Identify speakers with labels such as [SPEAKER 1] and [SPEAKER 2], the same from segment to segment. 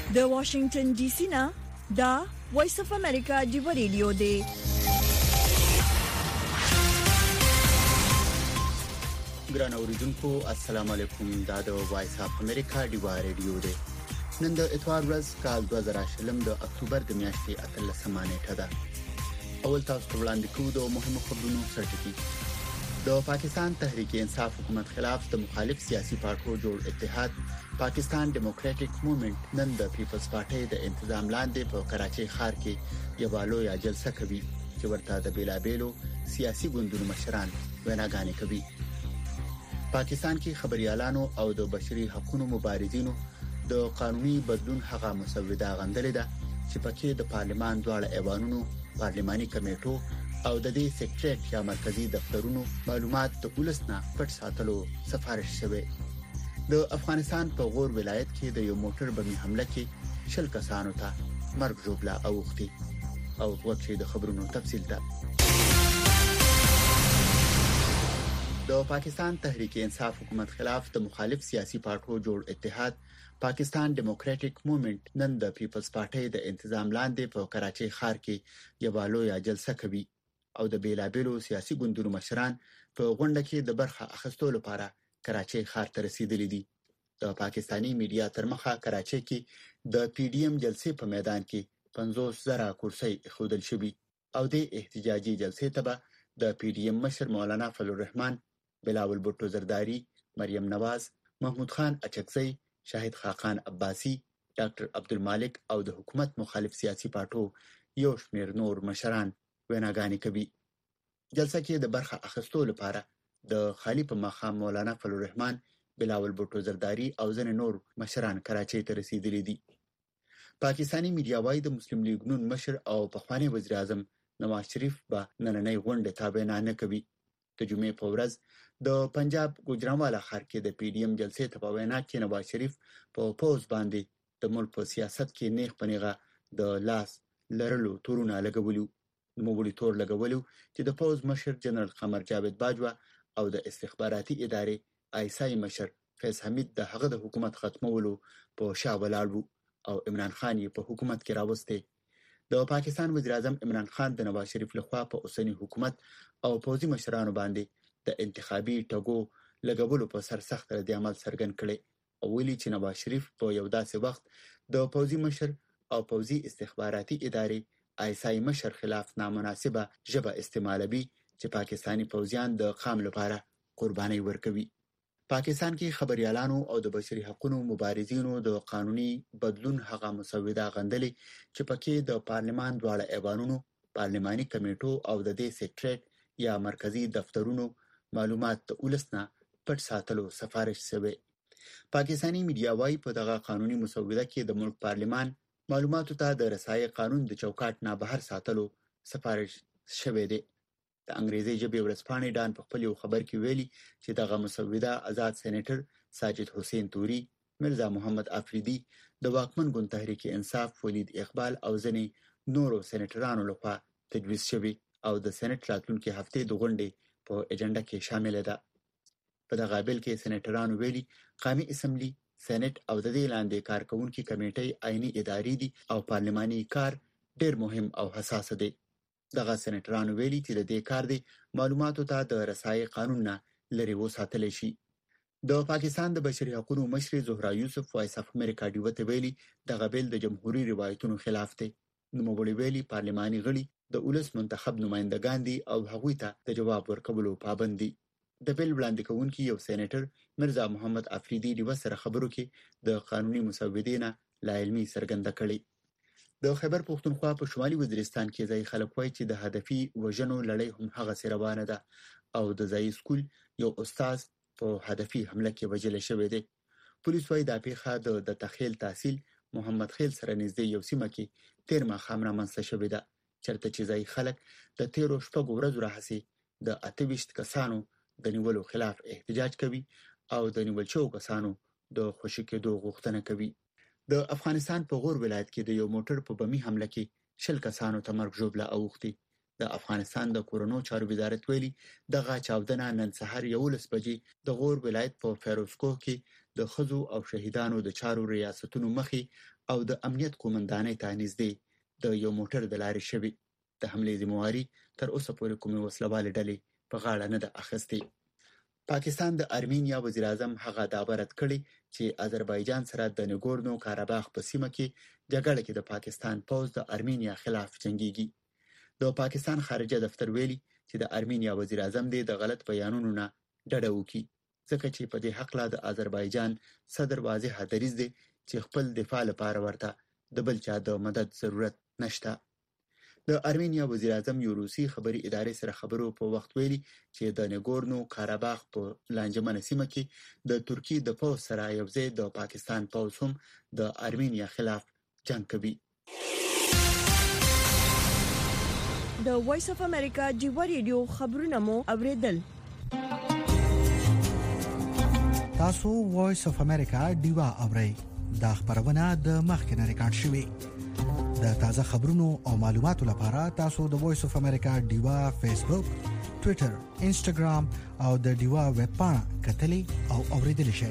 [SPEAKER 1] د واشنگټن ډي سي نه دا وایس اف امریکا دی ریډیو دی.
[SPEAKER 2] ګران اوریدونکو السلام علیکم. دا د وایس اف امریکا دی ریډیو دی. نن د اتوار ورځ کال 2020 د اکتوبر د میاشتې 13 نیټه ده. اول تاسو ته وړاندې کوو د مهمو خبرونو سرټکی. د پاکستان تحریک انصاف حکومت خلاف د مخالف سیاسي پارټو جوړ اتحاد پاکستان ډیموکراټک موومېنټ نن د پیپلز پارټي د انتظام لاندې په کراچۍ ښار کې یو لویه جلسه کوي چې ورته د بیلابېلو سیاسي ګوندونو مشران ویناګانې کوي. پاکستان کې خبريالانو او د بشري حقوقو مبارزینو د قانوني بدلون هغه مسوده غندلې ده چې پکې د پارلمان دواړه ایوانونو پارلماني کمیټو او د دې سیکریټریټ یا مرکزی دفترونو معلومات د پولیسنا پټ ساتلو سفارش شوه. د افغانستان په غور ولایت کې د یو موټر بمي حمله کې 10 کسانو ته مرګ جوړه اوختي او وکړي د خبرونو تفصیل ده. د پاکستان تحریک انصاف حکومت خلاف د مخالف سیاسي پارټو جوړ اتحاد پاکستان ډیموکراټک موومېنټ نن د پیپلز پارټي د انتظام لاندې په کراچۍ ښار کې یو لویه جلسه کوي او د بیلابېلو سیاسي ګوندونو مشران په غونډه کې د برخه اخیستلو لپاره کراچۍ ښار ته رسیدلي دي. د پاکستانی میډیا تر مخه کراچۍ کې د پی ډی ایم جلسې په میدان کې 50,000 کرسۍ خودل شوي او د احتجاجي جلسې ته د پی ډی ایم مشر مولانا فضل الرحمن، بلاول بوټو زرداری، مریم نواز، محمود خان اچکزی، شاهد خاقان عباسی، ډاکټر عبدالمالک او د حکومت مخالف سیاسي پارټو یو شمېر نور مشران ویناګانې کوي. جلسه کې د برخه اخیستلو لپاره د خالی په مقام مولانا فضل الرحمن، بلاول بوټو زرداری او ځینې نور مشران کراچۍ ته رسیدلي دي. پاکستانی میډیا وايي د مسلم لیگ نون مشر او پخوانی وزیر اعظم نواز شریف به نننۍ غونډه تابع نه کوي. د جمعې په ورځ د پنجاب ګوجرانوالا ښار کې د پی ډی ایم جلسې ته په وینا کې نواز شریف په پوز باندې د ملک په سیاست کې نیغ پنیغه د لاس لرلو تورونه لګولو نوموړي تور لګولو چې د پوز مشر جنرال قمر جاوید باجوا او د استخباراتي ادارې آیسای مشر فیض حمید د هغه د حکومت ختمولو په شا ولاړ وو او عمران خان یې په حکومت کې راوسته. د پاکستان وزیر اعظم عمران خان د نواز شریف لخوا په اوسنی حکومت او پوځي مشرانو باندې د انتخابي ټګو لګولو په سر سخت رد عمل څرګند کړي او ویلي چې نواز شریف په یو داسې وخت د پوځي مشر او پوځي استخباراتي ادارې آیسای مشر خلاف نامناسبه ژبه استعمالوي چې پاکستانی پوځیان د قام لپاره قرباني ورکوي. پاکستان کې خبريالانو او د بشري حقوقو مبارزینو د قانوني بدلون هغه مسوده غندلې چې پکې د پارلمان دواړه ایوانونو پارلماني کمیټو او د دې سیکریټریټ یا مرکزی دفترونو معلومات د ولسنا پټ ساتلو سفارش شوه. پاکستانی میډیا وايي په دغه قانوني مسوده کې د ملک پارلمان معلوماتو ته د رسایي قانون د چوکاټ نه بهر ساتلو سفارش شوه دی. د انګریزي ژبې ورځپاڼې ډان په خپل یو خبر کې ویلي چې دغه مسوده آزاد سېنیټر ساجد حسین توري، مرزا محمد افریدي، د واکمن ګوند تحریک انصاف ولید اقبال او ځینې نورو سېنیټرانو لخوا تجویز شوی او د سېنیټ راتلونکي هفته د غونډې په اجنډا کې شامل ده. په دغه بیل کې سېنیټرانو ویلي قومي اسمبلی، سېنیټ او د دې لاندې کارکونکو کمیټې عیني ادارې دي او پارلماني کار ډېر مهم او حساس دی. دغه سېنیټرانو ویلي چې د دې کار دی معلوماتو ته د رسایي قانون نه لري وساتل شي. د پاکستان د بشري حقوقو مشر زهرا یوسف وایس اف امریکا ډیو ته ویلي دغه بیل د جمهوریت روایتونو خلاف دی. نوموړي ویلي پارلماني غړي د ولس منتخب نمائندگان دي او هغوی ته د جواب ورکولو پابند دي. د بیل وړاندې کوونکي یو سېنیټر مرزا محمد افریدي د وسره خبرو کې د قانوني مسودې نه لا علمي څرګنده کړي. د خیبر پښتونخوا په شمالي وزیرستان کې ځای خلک وایي چې د هدفي وژنو لړۍ هم هغه سره روانه ده او د ځای سکول یو استاد په هدفي حمله کې وژل شوی دی. پولیس وايي دا پیښه د تخیل تحصیل محمد خیل سره نږدې یو سیمه کې تیر ماښام رامنځته شوې ده، چېرته چې ځای خلک د تیرو شپږو ورځو راهیسې د 28 کسانو د نیولو خلاف احتجاج کوي او د نیول شوو کسانو د خوشي کېدو غوښتنه کوي. د افغانستان په غور ولایت کې د یو موټر په بمي حمله کې 10 کسانو ته مرګ ژوبله اوختي. د افغانستان د کورونو چارو وزارت ویلي دغه چاودنه نن سهار 11 بجې د غور ولایت په فیروزکوه کې د خزو او شهیدانو د چارو ریاستونو مخي او د امنیت قومندانۍ ته نږدې د یو موټر د لارې شوی د حملې ذمہواری تر اوسه پورې کومه وسلواله ډلې په غاړه نه ده اخیستې. پاکستان د ارمینیا وزیر اعظم هغه دابرت کړي چې آذربایجان سره د نګورنو کاراباخ په سیمه کې جګړه کې د پاکستان پوځ د ارمینیا خلاف جنگيږي. د پاکستان خارجه دفتر ویلي چې د ارمینیا وزیر اعظم د غلط بیانونو نه ډډه وکړي ځکه چې په دې حق لا د آذربایجان صدر واضح دریځ دی چې خپل دفاع لپاره ورته د بل چا د مدد ضرورت نشته. د ارمینیا وزیر اعظم یو روسي خبري ادارې سره خبرو په وخت ویلي چې د نګورنو کاراباخ په لانجمنه سیمه کې د ترکی د پوځ سره یو ځای د پاکستان پوځ هم د ارمینیا خلاف جنگ کوي.
[SPEAKER 1] د وایس اف امریکا جیو ریډیو خبرونه مو اوریدل.
[SPEAKER 3] تاسو وایس اف امریکا دیوا اورئ. دا خبرونه د مخکنه ریکارډ شوې. د تازه خبرونو او معلوماتو لپاره تاسو د وایس اف امریکا دیوا فیسبوک، ټوئیټر، انسټاګرام او د دیوا ویب پاڼه کتلی او اوریدل شئ.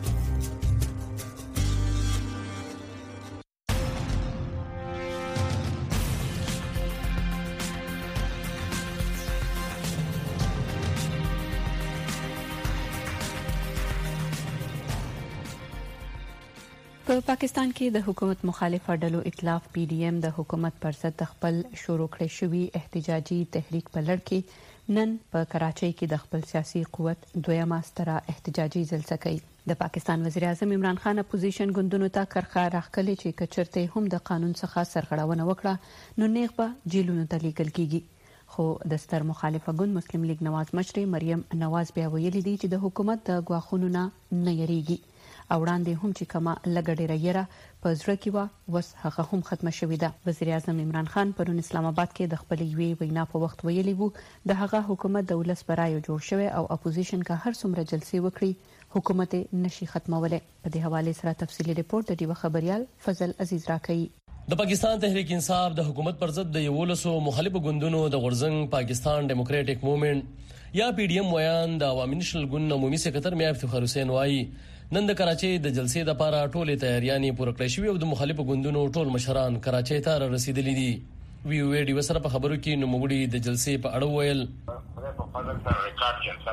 [SPEAKER 4] په پاکستان کې د حکومت مخالف ډلو ائتلاف پی ډی ایم د حکومت پر ضد خپل شروع کړی شوی احتجاجي تحریک په لړ کې نن په کراچۍ کې د خپل سیاسي قوت دویمه ستره احتجاجي جلسه کوي. د پاکستان وزیر اعظم عمران خان اپوزیشن ګوندونو ته کرخه راخلي چې کچرته هم د قانون څخه سرغړونه وکړه نو نیغ به جیلونو ته لیږل کیږي. خو د ستر مخالفه ګوند مسلم لیگ نواز مشري مریم نواز بیا ویلي دي چې د حکومت د غواخونو نه یریږي او وړاندې هم چې کما لګډه ریره په زړه کې و وس هغه هم ختمه شوې ده. وزیر اعظم عمران خان پرون اسلام آباد کې د خپل یوې وینا په وخت ویلي وو د هغه حکومت د ولس برای جوړ شوی او اپوزیشن کا هر څومره جلسې وکړي حکومت نشي ختموله. په دې حواله سره تفصیلی ریپورت د دیو خبريال فضل عزیز راکړي.
[SPEAKER 5] د پاکستان تحریک انصاف د حکومت پر ضد د یولسو مخالف ګوندونو د غورځنګ پاکستان ډیموکراټک موومېنټ یا پی ډی ایم ویان د عوامي نشنل ګوند عمومي سکرټر میا افتخار حسین وایي نن د کراچۍ د جلسې د لپاره ټولې تیاریانې پوره کړې شوې او د مخالف ګوندونو ټول مشران کراچۍ ته رسیدلي دي. وی او ډي وسره په خبرو کې نوموړي د جلسې په اړه ویل
[SPEAKER 6] په فضل سره ریکارډ جلسه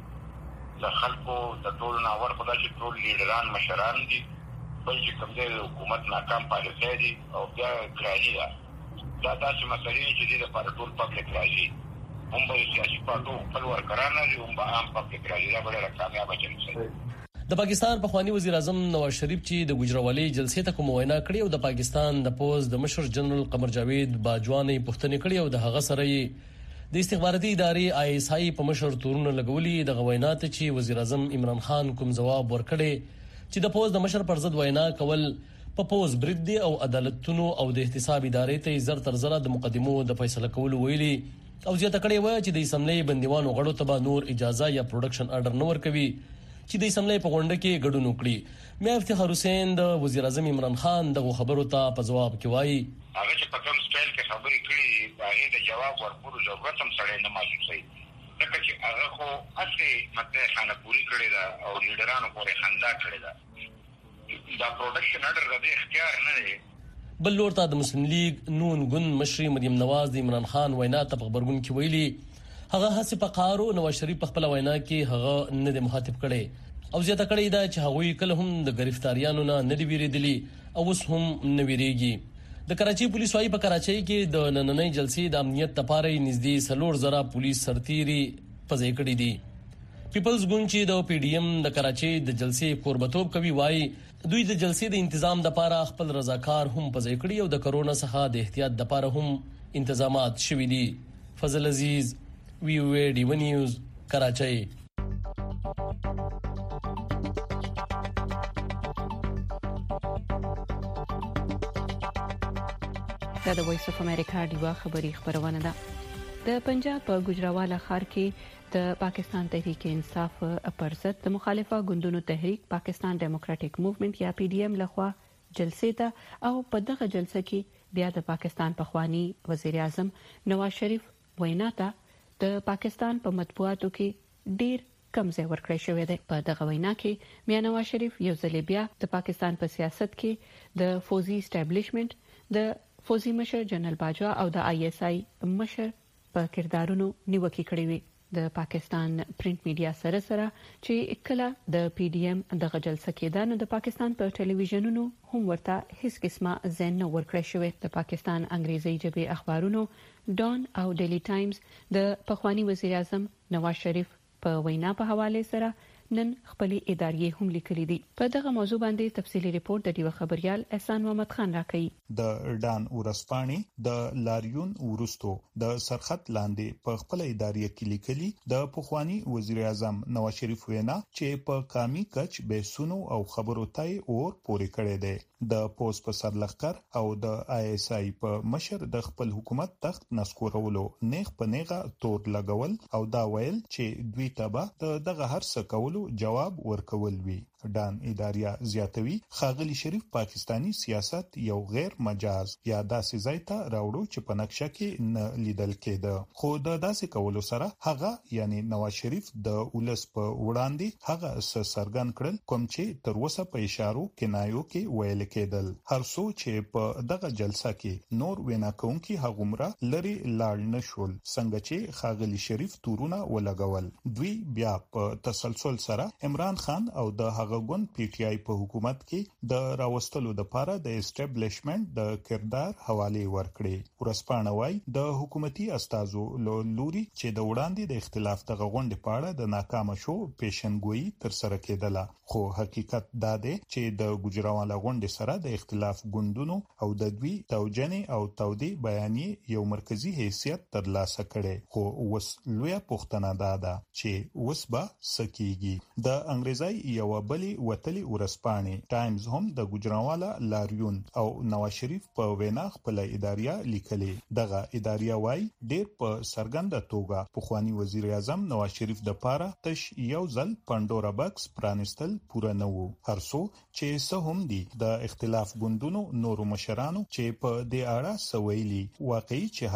[SPEAKER 6] وي د خلکو د ټول ناور خدای چې ټول لیډران مشران دي بل چې کوم د حکومت ناکام پالیسي دي او بیا ګرایي دا داسې مسلې چې د لپاره ټول پبلک راځي هم به سیاسي پارټو خپل ورکران دي هم به عام پبلک راځي دا ډېره کامیابه جلسه.
[SPEAKER 5] د پاکستان پخوانی وزیر اعظم نواز شریف چې د ګجراوالي جلسې ته کوم وینا کړې او د پاکستان د پوز د مشر جنرال قمر جاوید باجواني پښتنې کړې او د هغه سره د استخباراتي ادارې آی اس آی په مشر تورونه لګولي د غوینات چې وزیر اعظم عمران خان کوم جواب ورکړي چې د پوز د مشر پر ضد وینا کول په پوز برید دی او عدالتونو او د احتساب ادارې ته زر تر زره د مقدمو د فیصله کولو ویلي او زیاته کړې و چې د اسمبلی بندیوانو غړو ته نور اجازه یا پروډکشن آرډر نه ورکوي چې د اسمبلی په غونډه کې ګډون وکړي. میا افتخار حسین د وزیر اعظم عمران خان دغه خبرو ته په جواب کې وایي
[SPEAKER 6] هغه چې په کوم سټایل کې خبرې کړې هغه د جواب ورکولو ضرورت هم سره نه محسوسوي ځکه چې هغه خو اصلي مته خانه پوری کړې ده او لیډرانو پورې خندا کړې ده. دا پروډکشن آرډر د اختیار نه دی.
[SPEAKER 5] بل لور ته د مسلم لیگ نون ګوند مشري مریم نواز د عمران خان وینا ته په خبرګون کې ویلي هغه هڅه په قارو نواز شریف په خپل وینا کې هغه نه د مخاطب کړي او زیاته کړي دا چې هغه کله هم د گرفتاریانو نه دی ویریدلی او اوس هم نه ویریږي. د کراچۍ پولیس وايي په کراچۍ کې د نننۍ جلسې د امنیت لپاره نږدې 300 پولیس سرتيري پځې کړي دي. پیپلز ګوند چې د پی ډی ایم د کراچۍ د جلسې قربتوب کوي وايي دوی د جلسې د تنظیم لپاره خپل رضاکار هم پځې کړي او د کرونا څخه د احتیاط لپاره هم تنظیمات شوي دي. فضل عزیز وی او ډي نیوز کراچۍ.
[SPEAKER 4] دا د وایس اف امریکا دیوا خبری خبرونه ده. د پنجاب په ګجراواله ښار کې د پاکستان تحریک انصاف پر ضد د مخالفه ګوندونو تحریک پاکستان ډیموکراټک موومېنټ یا پی ډی ایم لخوا جلسې ته او په دغه جلسه کې بیا د پاکستان پخوانی وزیر اعظم نواز شریف وینا ته د پاکستان په مطبوعاتو کې ډیر کم ځای ورکړی شوی دی. په دغه وینا کې میاں نواز شریف یو ځل بیا د پاکستان په سیاست کې د فوزي اسټابلیشمنت د فوزي مشر جنرال باجوا او د ISI مشر په کردارونو نیوکه کړې وي. د پاکستان پرنٹ میډیا سره چې کله د PDM د جلسه کې د پاکستان په ټلویزیونونو هم ورته هیڅ قسمه ځای نه ورکړی شوی. د پاکستان انګریزي ژبې اخبارونو ډان او ډیلی ټایمز د پخوانی وزیر اعظم نواز شریف په وینا په حواله سره نن خپل ادارې هم لیکلي دي. په دغه موضوع باندې تفصیلی ریپورت د ډیو خبريال احسان محمد خان راکړي.
[SPEAKER 7] د ډان ورسپانی د لاریون ورستو د سرخط لاندې په خپل ادارې کې لیکلي د پخوانی وزیر اعظم نواز شریف وینا چې په قامي کچ به سونو او خبرو تای اور پورې کړي دي. د پوس په سر لخر او د ISI په مشر د خپل حکومت تخت نسکورولو نیغ په نیغه تور لګول او دا ویل چې دوی تبا دغه هر څه کولو جواب ورکول وی. ډان اداریا زیاتوي خاغلی شریف پاکستانی سیاست یو غیر مجاز یا داسې ځای ته راوړو چې په نقشه کې نه لیدل کېده. خو د داسې کولو سره هغه یعنی نواز شریف د ولس په وړاندې هغه سرګن کړل کوم چې تر اوسه په اشارو کنایو کې ویل کېدل. هر څو چې په دغه جلسه کې نور وینا کوونکي هغومره لري لاړ نشول څنګه چې خاغلی شریف تورونه ولګول. دوی بیا په تسلسل سره عمران خان او د غون PTI په حکومت کې د راوستلو د لپاره د اسټابلیشمنت د کردار حواله ورکړي. ورسپانه وای د حکومتي استازو لوري چې د وړاندې د اختلاف د غونډې په اړه د ناکام شو پیشنګوئی تر سره کېدله. خو حقیقت دا دی چې د ګجراواله غونډې سره د اختلاف ګوندونو او د دوی توجنې او تودي بیانې یو مرکزی حیثیت ترلاسه کړي. خو وس لوی پښتنه ده چې وس به سکیږي. د انګریزي یو بل وتلی ورسپانی ټایمز هم د ګجراواله لاریون او نواز شریف په وینا خپل اداریا لیکلي. دغه اداریا وای ډېر په سرګند توګه پخوانی وزیر اعظم نواز شریف د پاره تش یو ځل پندورا بکس پرانستل پوره نه وو. هرڅو چې سه هم دي د اختلاف ګوندونو نورو مشرانو چې په دې اړه سویلي واقعي چې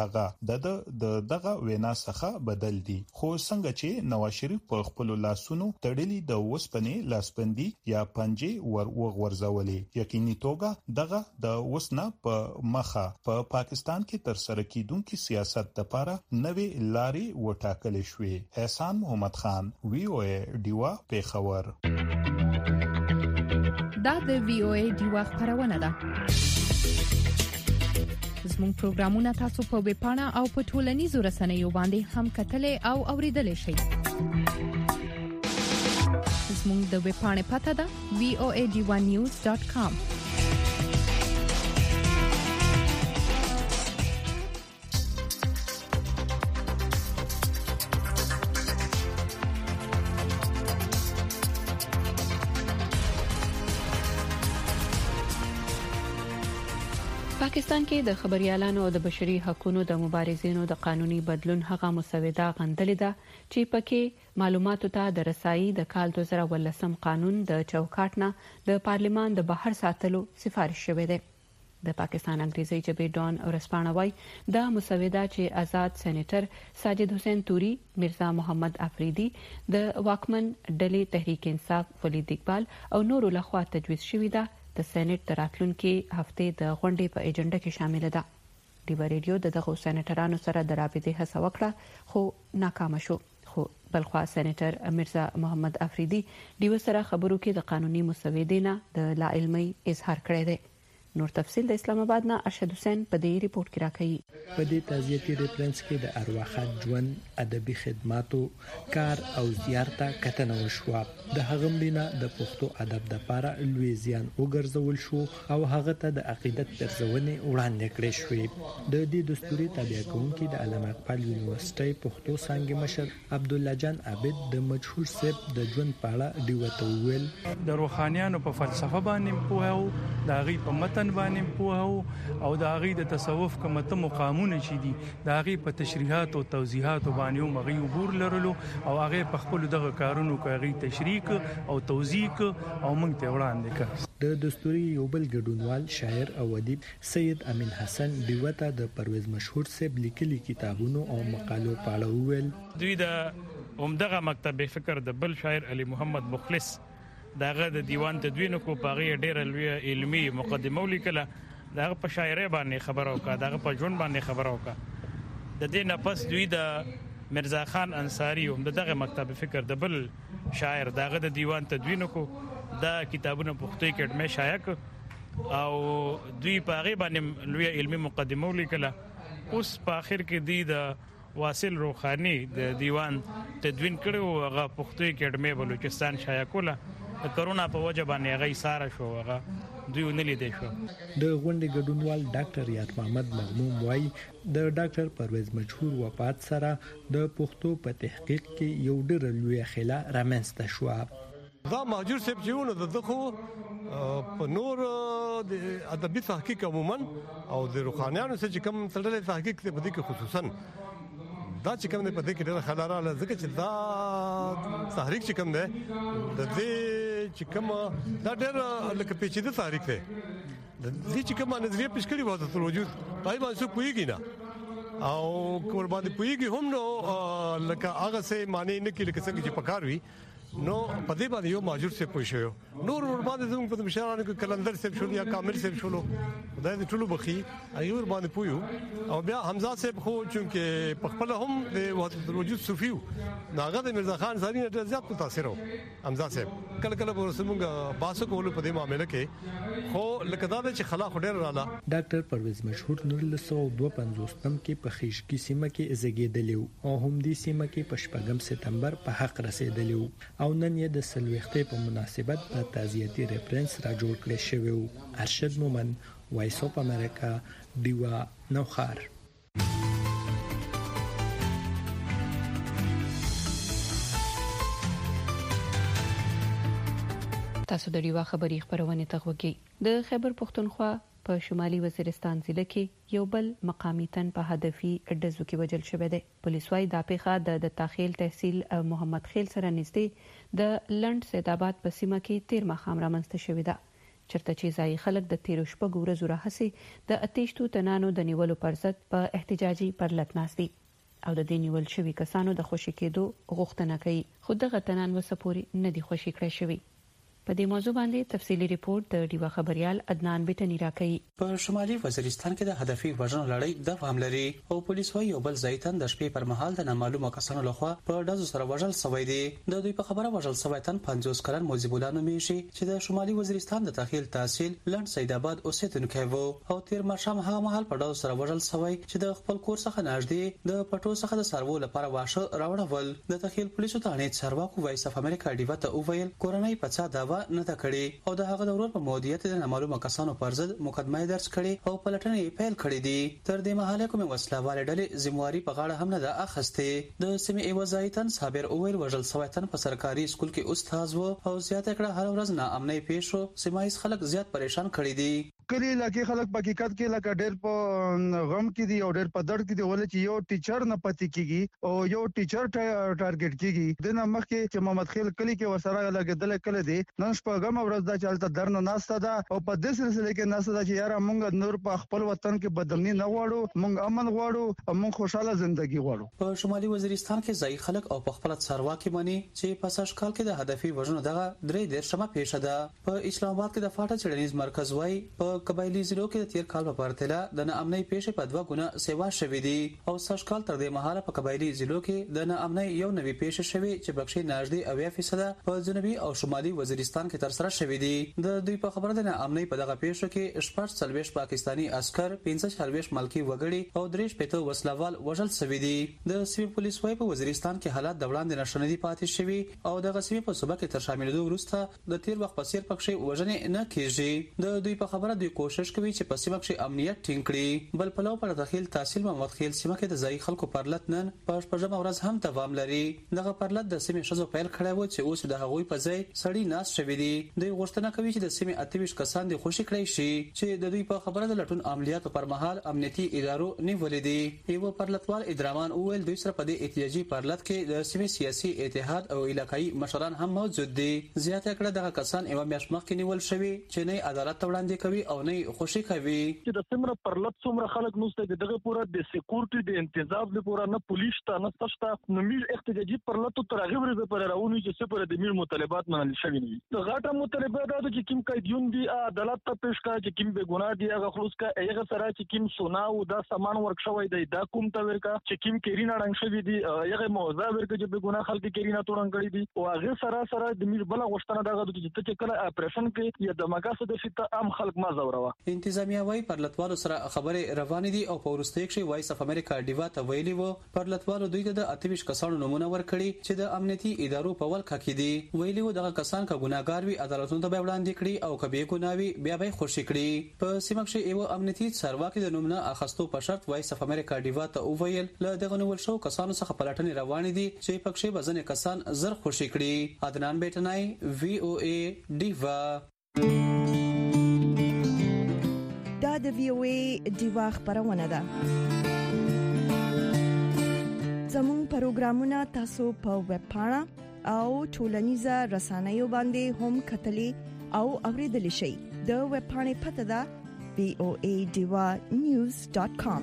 [SPEAKER 7] هغه دغه وینا څخه بدل دي. خو څنګه چې نواز شریف په خپل لاسونو تړلي د وسپنې لاسپندي یا پنجې ورغورځولې یقیني توګه دغه د وسنه په مخه په پاکستان کې تر سره کیدونکو سیاست لپاره نوې لارې وټاکل شوې. احسان محمد خان VOA ډیوا پیښور.
[SPEAKER 8] دا د VOA ډیوا خبرونه ده. زموږ پروګرامونه تاسو په ویب پاڼه او په ټولنیزو رسنیو باندې هم کتلې او اوریدلې شئ. زموږ د ویب پاڼې پته ده voadivanews.com.
[SPEAKER 4] پاکستان کې د خبريالانو او د بشري حقوقو د مبارزینو د قانوني بدلون هغه مسوده غندلې ده چې پکې معلوماتو ته د رسایي د کال 2018 قانون د چوکاټ نه د پارلمان د بهر ساتلو سفارش شوې ده. د پاکستان انګریزي ژبې ډان ورسپانوي د مسوده چې آزاد سېنیټر ساجد حسین توري، مرزا محمد افریدي، د واکمن ډلې تحریک انصاف ولید اقبال او نورو لخوا تجویز شوې ده د سېنات د راتلونکي هفته د غونډې په ایجنډا کې شامل ده. ډیو ریډیو دغه سېنیټرانو سره د رابطې هڅه وکړه خو ناکام شو. خو بلخوا سېنیټر مرزا محمد افریدي ډیو سره خبرو کې د قانوني مسودې نه د لا علمي اظهار کړی دی. نور تفصيل د اسلام آباد نه ارشد حسین په دې ریپورت کې راکړي.
[SPEAKER 9] په دې تعزیتي ریفرنس کې د ارواحات ژوند، ادبي خدماتو، کار او زیارته کتنه وشوه. د هغه مړینه د پښتو ادب د لپاره لوی زیان وګرځول شو او هغه ته د عقیدت درځونې وړاندې کړې شوې. د دې دستوري تابع کوونکي د علامه اقبال یونیورسيټي پښتو څانګې مشر عبد الله جان عابد د مجهول سیب د ژوند په اړه دیوته ویل.
[SPEAKER 10] د روحانيانو په فلسفه باندې پوهاو، د غي په متن باندې پوهاو او د غي د تصوف کومه مقامونه چې دي د غي په تشریحات او توضیحات باندې مغي عبور لرلو او هغه په خپل دغه کارونو کې غي تشریح او توضیح او موږ ته وړاندې کړ.
[SPEAKER 9] د دستوري یو بل ګډونوال شاعر او ادیب سید امین حسن دیوته د پرویز مشهور سیب لیکلي کتابونو او مقالو په اړه ویل.
[SPEAKER 10] دوی د همدغه مکتب فکر د بل شاعر علي محمد مخلص داغه د دیوان تدوین کو پاغي ډېر لوی علمي مقدمه ولیکله داغه په شاعري باندې خبرو کا داغه په ژوند باندې خبرو کا د دې نفس دوی د مرزا خان انصاری هم دغه مکتب فکر د بل شاعر داغه د دیوان تدوین کو دا کتابونه پښتو کې اډمه شایع او دوی پاغي باندې لوی علمي مقدمه ولیکله اوس په اخر کې دی د واصل روخانی د دیوان تدوین کړو هغه پښتو کې اډمه بلوچستان شایع کوله د کرونا په وجه باندې هغه ساره شو هغه دوی ونلیدې شو
[SPEAKER 9] د غونډې ګډونوال ډاکټر یاد محمد مغموم وایي د ډاکټر پرویز مشهور وفات سره د پښتو په تحقیق کې یو ډېر لوی خلا رامنځته شو
[SPEAKER 11] دا مهاجر صاحب چې ونه دغه په نور د ادبي تحقیق عموما او د روحانيانو سره کوم تړلې تحقیق په دې کې خصوصا دا چې کوم په دې کې ډېر خلاراله ځکه چې دا تحریک چې کوم ده د دې چې کوم دا ډېر لکه پیچیده تحریک ده د دې چې کوم نظریه پیش کړی وو د وجود پای باندې څه پويږي نه او قرباني پويږي هم نو لکه هغه څه معنی نه کې لکه څنګه چې پکار وي نو په دې باندې یو ماجور څه پوښیو نور ور باندې زموږ په مشرانو کې کلندر صاحب شول یا کامل صاحب شول خدای دې ټولو بخي ایور باندې پویو او بیا حمزه صاحب خو چې په خپل هم د وحدت الوجود صوفیو ناغه د مرزا خان ساری نه زیات متاثر وو حمزه صاحب کله کله ورسمږه باسو کول په دې معاملې کې خو لکه دا چې خلا خډر رااله
[SPEAKER 9] ډاکټر پرویز مشهور 1952 کې په خیشکی سیمه کې زیږیدلی او هم دې سیمه کې په 8 سپتمبر په حق رسیدلی او نن یې د سلوخته په مناسبت په تعزیتي ریفرنس را جوړ کړی شوی و ارشد مومن وایس اف امریکا دیوا نوخار
[SPEAKER 4] تاسو د ریوا خبری خبرونه ته وګورئ د خیبر پختونخوا په شمالي وزیرستان ضلع کې یو بل مقامی تن په هدفي ډزو کې وژل شوی دی پولیس وايي دا پیښه د تاخیل تحصیل محمد خیل سره نږدې د لند سیدآباد په سیمه کې 13 مخام رامنځته شوې ده چرته چې ځای خلک د 13 شپږ ورځې راهسي د اتیشتو تنانو د نیولو پر ضد په احتجاجي پرلط ناست دي او د دې نیول شوی کسانو د خوشی کېدو غوښتنه کوي خو دغه تنان وسپوري نه دي خوشی کړی شوی په دې موضوع باندې تفصيلي ریپورت د ډیوا خبريال عدنان بټنی راکړي
[SPEAKER 12] په شمالي وزیرستان کې د هدفي وژنو لړۍ د فهم لري او پولیس وايي یو بل ځایتن د شپې پر مهال د نامعلومه کسانو لخوا په ډزو سره وژل شوی دی د دوی په خبره وژل شوی تن 50 کلن موزیب الله نومیشي چې د شمالي وزیرستان د تخیل تحصیل لند سیدآباد اوسیدونکو وو او تیر ماښام هغه مهال په ډزو سره وژل شوی چې د خپل کور څخه نږدې د پټو څخه د سرو لپاره واښه راوړل د تخیل پولیسو ته نه چارواکو وایس اف امریکا ډیوا ته وویل کورنۍ په څا داوا نه تکړي او د هغه دورور په مودیت د نامعلومه کسانو پر ضد مقدمه درج کړي او پلټنې یې پیل کړې دي تر دې مهاله کومه وسلواله ډلې ذمہواری په غاړه هم نه ده اخیسته د سیمې ایوازایتن صابر اویل وژل سویتن په سرکاري سکول کې استاد وو او زیاته کړه هر ورځ ناامنۍ پیښو سیمایي خلک زیات پریشان کړي دي
[SPEAKER 13] کلی لکه خلک په حقیقت کې لکه ډېر په غم کې دي او ډېر په درد کې دي ولې چې یو ټیچر نه پاتې کیږي او یو ټیچر ټارګټ کیږي د نامخ کې چې محمد خیل کلی کې وسره لګیدل کله دي نن شپه غم ورځ دا چلته درنه ناسته ده او په دې سلسله کې ناسته ده چې یاره مونږ نور په خپل وطن کې بدلنی نه غواړو مونږ امن غواړو او مونږ خوشاله ژوندۍ غواړو
[SPEAKER 12] په شمالي وزیرستان کې ځای خلک او په خپل څارواکي مانی چې په ساشکال کې د هدفي وژنو دغه درې درشمه پیښه ده په اسلام آباد کې د فاټا چړنیز مرکز وای په قبایلی ضلعو کې د تیر کال په پرتله د ناامنۍ پیښې په 2 غونه سیوا شوې دي او ساشکال تر دې مهاله په قبایلی ضلعو کې د ناامنۍ یو نوې پیښه شوې چې بخښي نږدې 80% په جنوبي او شمالي وزیرستان کې تر سره شوې دي د دوی په خبره ده ناامنۍ په دغه پیښه کې 14 پاکستانی عسكر 15 ملکی وګړي او 3 وسلوال وژل شوې دي د سیمې پولیس وايي په وزیرستان کې حالات د وړاندې نشنه دي پاتې شوی او دغه سیمې په صوبه کې تر شاملېدو وروسته د تیر وخت په څیر پکښې وژنې نه کیږي د دوی په خبره دوی کوشش کوي چې په سیمه کې امنیت ټینګ کړي بل پلو پر تخیل تحصیل محمد خیل سیمه کې د ځای خلکو پرلط نن په شپږم ورځ هم دوام لري دغه پرلط د سیمې شزو پیل کړی و چې اوس د هغوی په ځای سړی ناس شوی دی دوی غوښتنه کوي چې د سیمې 28 کسان د خوشی کړی شي چې د دوی په خبره د لټون عملیاتو پر مهال امنیتي ادارو نیولې دي یو پرلطوال ادرامان اول دوی سره په دې احتجاجي پرلط کې د سیمې سیاسي اتحاد او علاقايي مشران هم موجود دي زیاته کړه دغه کسان یو میاشت مخکې نیول شوی چې نه عدالت وړاندې کوي او او نه خوشي کوي
[SPEAKER 14] چې د سمره پرلط څومره خلک نوسته دغه پورا د سکیورټي د انتظام لپاره نه پولیس ته نه سشته نو میر احتجاجي پرلط تر هغه ورځې پر راونی چې سپر د میر مطالبات منل شوی نه د غاټه مطالبات د چې کوم قیدیون دي عدالت ته پیش کا چې کوم به ګناه دي هغه خلاص کا هغه سره چې کوم سونا او دا سامان ورکشوي دی دا کوم ته ورکا چې کوم کیرینا رنګ شوی دي هغه موضوع ورکا چې به ګناه خلک کیرینا تورن کړی دي او هغه سره د میر بل غوښتنه دغه چې کله اپریشن کې یا د مقاصد فته عام خلک ما زوروا
[SPEAKER 12] انتظامیه وای پرلطوالو سره خبره روانې دي او په ورستۍ کې وایس اف امریکا ډیوا ته ویلي وو پرلطوالو دوی ته د 28 کسانو نمونه ورکړي چې د امنیتي ادارو په ولکه کې دي ویلي وو دغه کسان کا ګناګار وي عدالتونو ته وړاندې کړي او کبي ګناوي بیا به خوشي کړي په سیمه کې یو امنیتي چارواکي د نمونه اخستو په شرط وایس اف امریکا ډیوا ته وویل له دغه نو شو کسانو څخه پلاتنې روانې دي چې پکښې بزنه کسان زر خوشي کړي عدنان بیٹنای وی او ای ډیوا
[SPEAKER 1] دا د وی او ای ډیوا خبرونه ده زموږ پروګرامونه تاسو په ویب پاڼه او ټولنیزه رسنیو باندې هم کتلې او اوریدلې شئ د ویب پاڼې پته ده voadivanews.com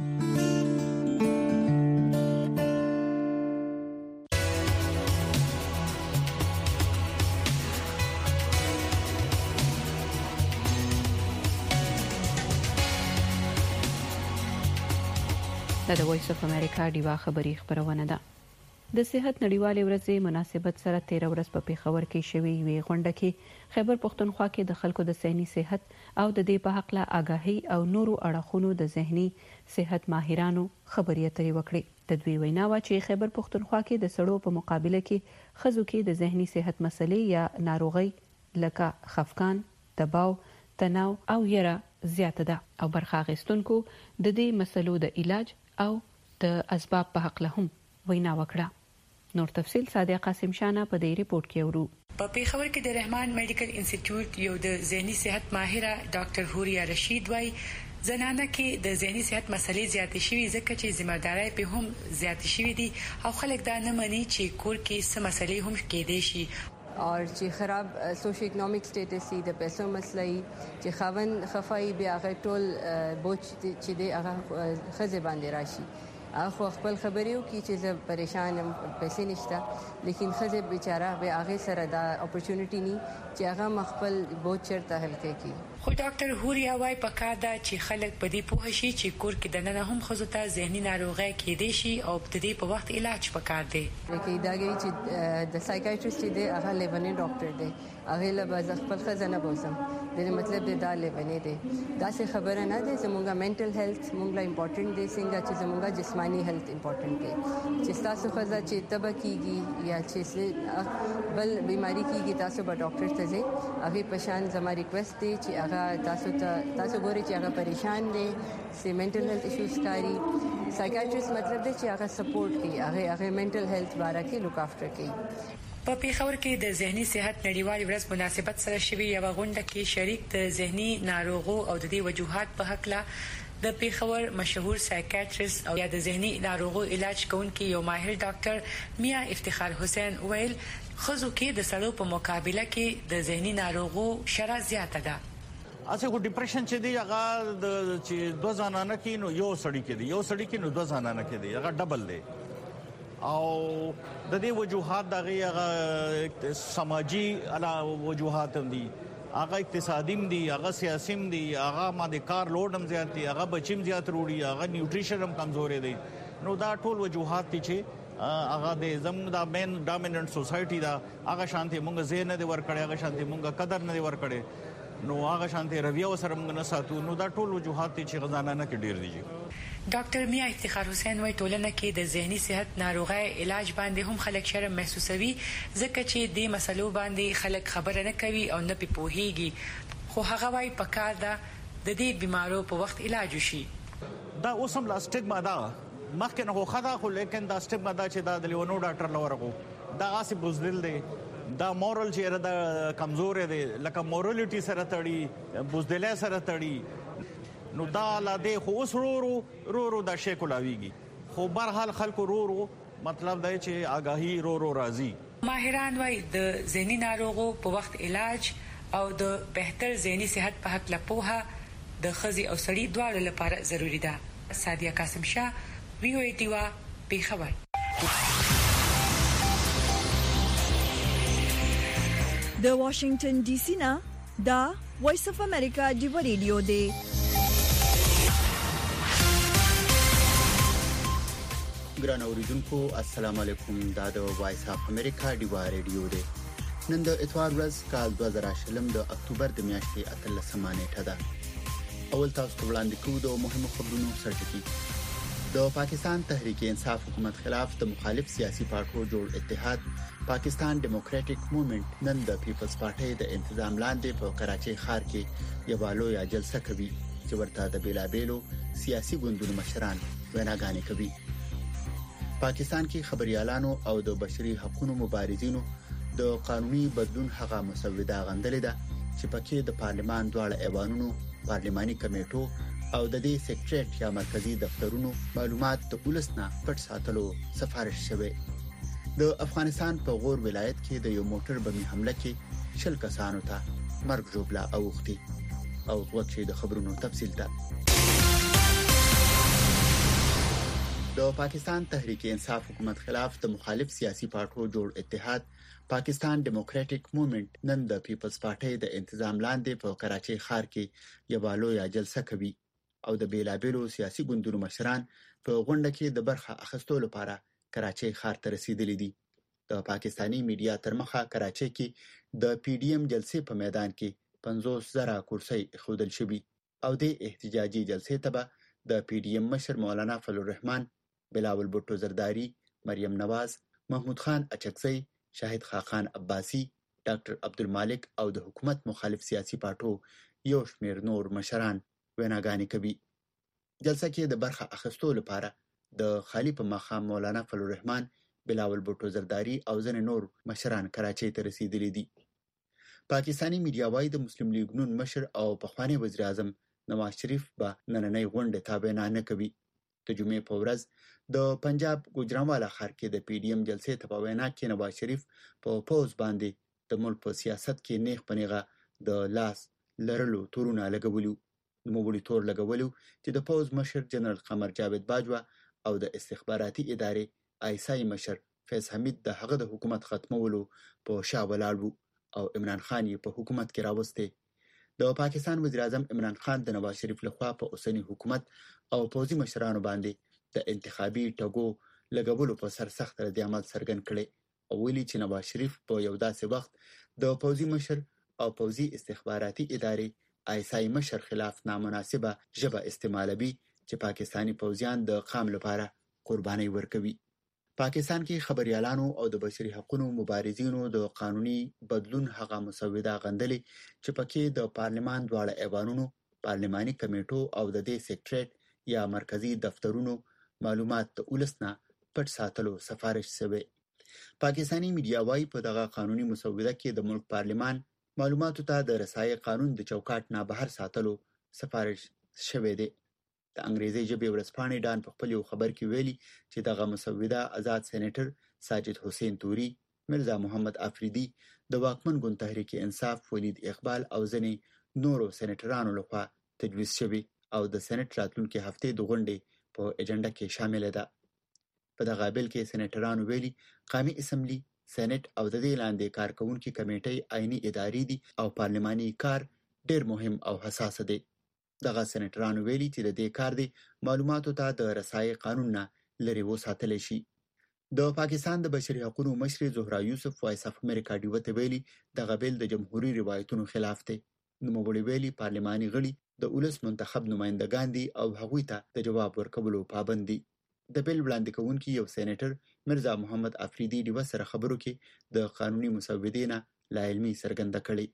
[SPEAKER 4] د وایس اف امریکا ډیوا خبری خبرونه ده د صحت نړیوالې ورځې مناسبت سره 13 ورځ په پیښور کې شوې وی غونډه کې خیبر پښتونخوا کې د خلکو د ذهني صحت او د دې په حق لا آگاهي او نورو اړخونو د ذهني صحت ماهرانو خبرې اترې وکړې د دوی وینا وا چې خیبر پښتونخوا کې د سړو په مقابله کې خزو کې د ذهني صحت مسلې یا ناروغي لکه خفقان دباو تناو او یره زیاته ده او برخه اخیستونکو د دې مسلو د علاج او د اسباب په حق له هم وینا وکړه نور تفصيل صادق قاسم شانه په دې ریپورت کې ورو
[SPEAKER 15] په پیښور کې د رحمان میډیکل انسټیټیوټ یو د ذهني صحت ماهره ډاکټر هوریا رشید وای زنانه کې د ذهني صحت مسلې زیاتې شوي ځکه چې ځمېداري په هم زیاتې شوي دي او خلک دا نه مني چې کور کې څه مسلې هم کېدې شي
[SPEAKER 16] اور چې خراب سوشل اکونومیک سټیټس دی د پیسو مسلې چې خاون خفای بیا غټول بوج چې دی هغه خزه باندې راشي اخو خپل خبريو کی چې زه پریشان ام پیسې نشته لیکن خزه بیچاره به هغه سره دا اپورتونټی ني چې هغه مخبل بوج چرته حل کوي
[SPEAKER 15] خو ډاکټر هوریا وای پکار دا چې خلک په دې پوه شي چې کور کې دنه هم خزو ته ذهني ناروغي کېدې شي او په دې په وخت علاج پکار دی
[SPEAKER 16] لکه داږي چې د سایکیاټریست دی هغه لیونی ډاکټر دی هغه له باز خپل خزانه بوزم د مطلب د دا لیونی دی دا څه خبره نه ده زموږه منټل هیلث موږ لا امپورټنت دی څنګه چې زموږه جسمانی هیلث امپورټنت دی چې تاسو خزا چې تبکیږي یا چې بل بیماری کیږي تاسو به ډاکټر ته ځئ هغه پشان زما ریکوست دی چې هغه تاسو ګوري چې هغه پریشان دي سي منټل هیلث ایشوز کاری سایکیاټریست مطلب دی چې هغه سپورټ کوي هغه منټل هیلث باره کې لوک افټر کوي
[SPEAKER 15] په پیښور کې د ذهني صحت نړیوالې ورځ مناسبت سره شوی یو غونډه کې شریک د ذهني ناروغو او د دې وجوهات په حق لا د پیښور مشهور سایکیاټریست او یا د ذهني ناروغو علاج کوونکی یو ماهر ډاکټر میا افتخار حسین ویل خزو کې د سړو په مقابله کې د ذهني ناروغو شرح زیاته ده
[SPEAKER 17] اسه کو ډیپریشن چې دی هغه چې دوه ځانانه کې نو یو سړی کې دی یو سړی کې نو دوه ځانانه کې دی هغه ډبل دی او د دې وجوهات دغه سماجی علا وجوهات هم دي هغه اقتصادي دي هغه سیاسي دي هغه ماده کار لوډ هم زیات دي هغه بچیم زیات وروړي هغه نیوټریشن هم کمزوري دي نو دا ټول وجوهات دي چې هغه د زموږ د مین ډامیننٹ سوسايټي دا هغه شانتي مونږ زه نه دی ورکړی هغه شانتي مونږ قدر نه دی ورکړی نو هغه شانتي رویه وسره مونږ نه ساتو نو دا ټول وجوهات چې غزانانه کې ډیر دي
[SPEAKER 15] ډاکټر میا افتخار حسین وای ټولنه کې د ذهني صحت ناروغي علاج باندې هم خلک شرم محسوسوي ځکه چې د مسلو باندې خلک خبره نه کوي او نه پوهیږي خو هغه وای پکار ده د دې بیمارو په وخت علاج وشي
[SPEAKER 17] دا اوسم لا سټیګما ده مخکې نه خو خو لیکن دا سټیګما ده چې دا د لیونو ډاکټر لورغو دا غاسي بوزدل دی دا مورل چې دا کمزور دی لکه مورالټي سره تړي بوزدل سره تړي نو دا لا دې خو اوس رو دا شی کولاویږي خو بهرحال خلکو رو مطلب دا چې آگاهی رو راځي
[SPEAKER 15] ماهران وايي د ذهني ناروغو په وخت علاج او د بهتر ذهني صحت په حق لپاره د خزي او سړي دواړو لپاره ضروری ده. سادیه قاسم شاه، وی او ای ټیوا، پیښور.
[SPEAKER 1] د واشنگټن ډي سي نه دا وایس اف امریکا دی ریډیو دی.
[SPEAKER 2] ګران اوریدونکو السلام علیکم. دا د وایس اف امریکا دی ریډیو دی. نن د اتوار ورځ کال 2020 د اکتوبر د میاشتې 13 نیټه ده. اول تاسو ته وړاندې کوو د مهمو خبرونو سرټکی. د پاکستان تحریک انصاف حکومت خلاف د مخالف سیاسي پارټو جوړ اتحاد پاکستان ډیموکراټک موومېنټ نن د پیپلز پارټي د انتظام لاندې په کراچۍ ښار کې یو لویه جلسه کوي چې ورته د بیلابېلو سیاسي ګوندونو مشران ویناګانې کوي. پاکستان کې خبريالانو او د بشري حقوقو مبارزینو د قانوني بدلون هغه مسوده غندلې ده چې پکې د پارلمان دواړه ایوانونو پارلماني کمیټو او د دې سیکریټریټ یا مرکزی دفترونو معلومات د پولیسنا پټ ساتلو سفارش شوه. د افغانستان په غور ولایت کې د یو موټر بمي حمله کې 10 کسانو ته مرګ جوړه اوختي او وڅې د خبرونو تفصیل ده. د پاکستان تحریک انصاف حکومت خلاف د مخالف سیاسي پارټو جوړ اتحاد پاکستان ډیموکراټک موومېنټ نن د پیپلز پارټي د انتظام لاندې په کراچۍ ښار کې یو لویه جلسه کوي او د بیلابېلو سیاسي ګوندونو مشران په غونډه کې د برخه اخیستلو لپاره کراچۍ ښار ته رسیدلي دي. د پاکستانی میډیا تر مخه کراچۍ کې د پی ډی ایم جلسې په میدان کې 50,000 کرسۍ خودل شوي او د احتجاجي جلسې ته د پی ډی ایم مشر مولانا فضل الرحمن، بلاول بوټو زرداری، مریم نواز، محمود خان اچکزی، شاهد خاقان عباسی، ډاکټر عبدالمالک او د حکومت مخالف سیاسي پارټو یو شمېر نور مشران ویناګانې کوي. جلسه کې د برخه اخیستلو لپاره د خالی په مخه مولانا فضل الرحمن، بلاول بوټو زرداری او ځینې نور مشران کراچۍ ته رسیدلي دي. پاکستانی میډیا وايي د مسلم لیگ نون مشر او پخوانی وزیر اعظم نواز شریف به نننۍ غونډه تابع نه کوي. د جمعې په ورځ د پنجاب ګوجرانوالا ښار کې د پی ډی ایم جلسې ته په وینا کې نواز شریف په پوز باندې د ملک په سیاست کې نیغ پنیغه د لاس لرلو تورونه لګولو نوموړي تور لګولو چې د پوز مشر جنرال قمر جاوید باجوا او د استخباراتي ادارې آیسای مشر فیض حمید د هغه د حکومت ختمولو په شا ولاړ وو او عمران خان یې په حکومت کې راوسته. د پاکستان وزیر اعظم عمران خان د نواز شریف لخوا په اوسنی حکومت او پوځي مشرانو باندې د انتخابي ټګو لګولو په سر سخت رد عمل څرګند کړي او ویلي چې نواز شریف په یو داسې وخت د پوځي مشر او پوځي استخباراتي ادارې آیسای مشر خلاف نامناسبه ژبه استعمالوي چې پاکستانی پوځیان د قام لپاره قرباني ورکوي. پاکستان کې خبريالانو او د بشري حقوقو مبارزینو د قانوني بدلون هغه مسوده غندلې چې پکې د پارلمان دواړه ایوانونو پارلماني کمیټو او د دې سیکریټریټ یا مرکزی دفترونو معلومات د ولسنا پټ ساتلو سفارش شوه. پاکستانی میډیا وايي په دغه قانوني مسوده کې د ملک پارلمان معلوماتو ته د رسایي قانون د چوکاټ نه بهر ساتلو سفارش شوه دی. د انګریزي ژبې ورځپاڼې ډان په خپل یو خبر کې ویلي چې دغه مسوده آزاد سېنیټر ساجد حسین توري، مرزا محمد افریدي، د واکمن ګوند تحریک انصاف ولید اقبال او ځینې نورو سېنیټرانو لخوا تجویز شوی او د سېنیټ راتلونکي هفته د غونډې په اجنډا کې شامل ده. په دغه بیل کې سېنیټرانو ویلي قومي اسمبلی، سېنیټ او د دې لاندې کارکونکو کمیټې آئینی ادارې دي او پارلماني کار ډېر مهم او حساس دی. دغه سېنیټرانو ویلي چې د دې کار دی معلوماتو ته د رسایي قانون نه لري وساتل شي. د پاکستان د بشري حقوقو مشر زهرا یوسف وایس اف امریکا ډیو ته ویلي دغه بیل د جمهوریت روایتونو خلاف دی. نوموړي ویلي پارلماني غړي د ولس منتخب نمائندګان دي او هغوی ته د جواب ورکولو پابند دي. د بیل وړاندې کوونکي یو سېنیټر مرزا محمد افریدي ډیو سره خبرو کې د قانوني مسودې نه لا علمي څرګنده کړي.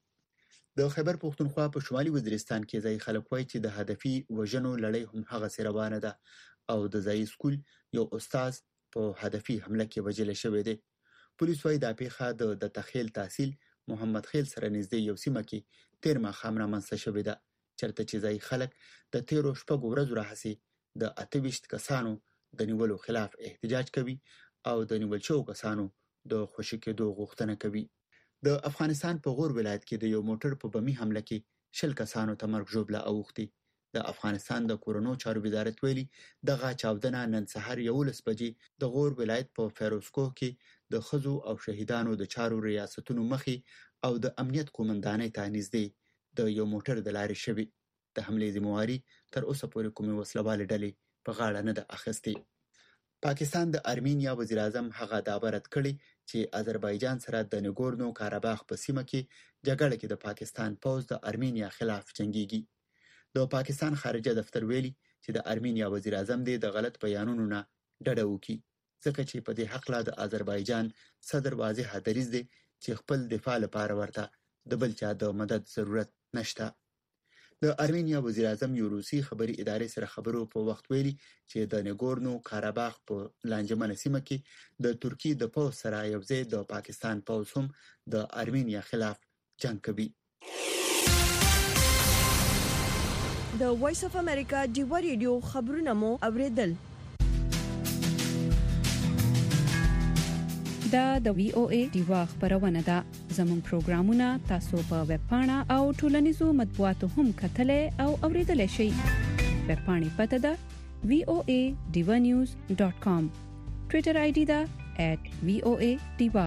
[SPEAKER 2] د خیبر پښتونخوا په شمالي وزیرستان کې ځای خلک وایي چې د هدفي وژنو لړۍ هم هغه سره روانه ده او د ځای سکول یو استاد په هدفي حمله کې وژل شوی دی. پولیس وايي دا پیښه د تخیل تحصیل محمد خیل سره نږدې یو سیمه کې تیر ماښام رامنځته شوې ده چېرته چې ځای خلک د تیرو شپږو ورځو راهیسې د 28 کسانو د نیولو خلاف احتجاج کوي او د نیول شوو کسانو د خوشي کېدو غوښتنه کوي. د افغانستان په غور ولایت کې د یو موټر په بمي حمله کې 10 کسانو ته مرګ ژوبله اوختي د افغانستان د کورونو چارو وزارت ویلي دغه چاودنه نن سحر 11 بجې د غور ولایت په فیروزکوه کې د خزو او شهیدانو د چارو ریاستونو مخي او د امنیت قومندانۍ ته نږدې د یو موټر د لارې شوی. د حملې ذمہواری تر اوسه پورې کومې وسلوالې ډلې په غاړه نه ده اخیستې. پاکستان د ارمینیا وزیر اعظم هغه دابرت کړي چې آذربایجان سره د نګورنو کاراباخ په سیمه کې جګړه کې د پاکستان پوځ د ارمینیا خلاف جنگيږي. د پاکستان خارجه دفتر ویلي چې د ارمینیا وزیر اعظم د غلط بیانونو نه ډډه وکړي ځکه چې په دې حق لا د آذربایجان صدر واضح دریځ دی چې خپل دفاع لپاره ورته د بل چا د مدد ضرورت نشته. د ارمینیا وزیر اعظم یو روسي خبري ادارې سره خبرو په وخت ویلي چې د نګورنو کاراباخ په لانجمنه سیمه کې د ترکی د پوځ سره یو ځای د پاکستان پوځ هم د ارمینیا خلاف جنگ کوي.
[SPEAKER 1] د وایس اف امریکا ډیوا ریډیو خبرونه مو اوریدل.
[SPEAKER 4] دا د وی او ای ډیوا خبرونه ده. زموږ پروګرامونه تاسو په ویب پاڼه او ټولنیزو مطبوعاتو هم کتلای او اوریدلای شئ. ویب پاڼې پته ده voanews.com. ټوئیټر آی ډي ده @voadiva.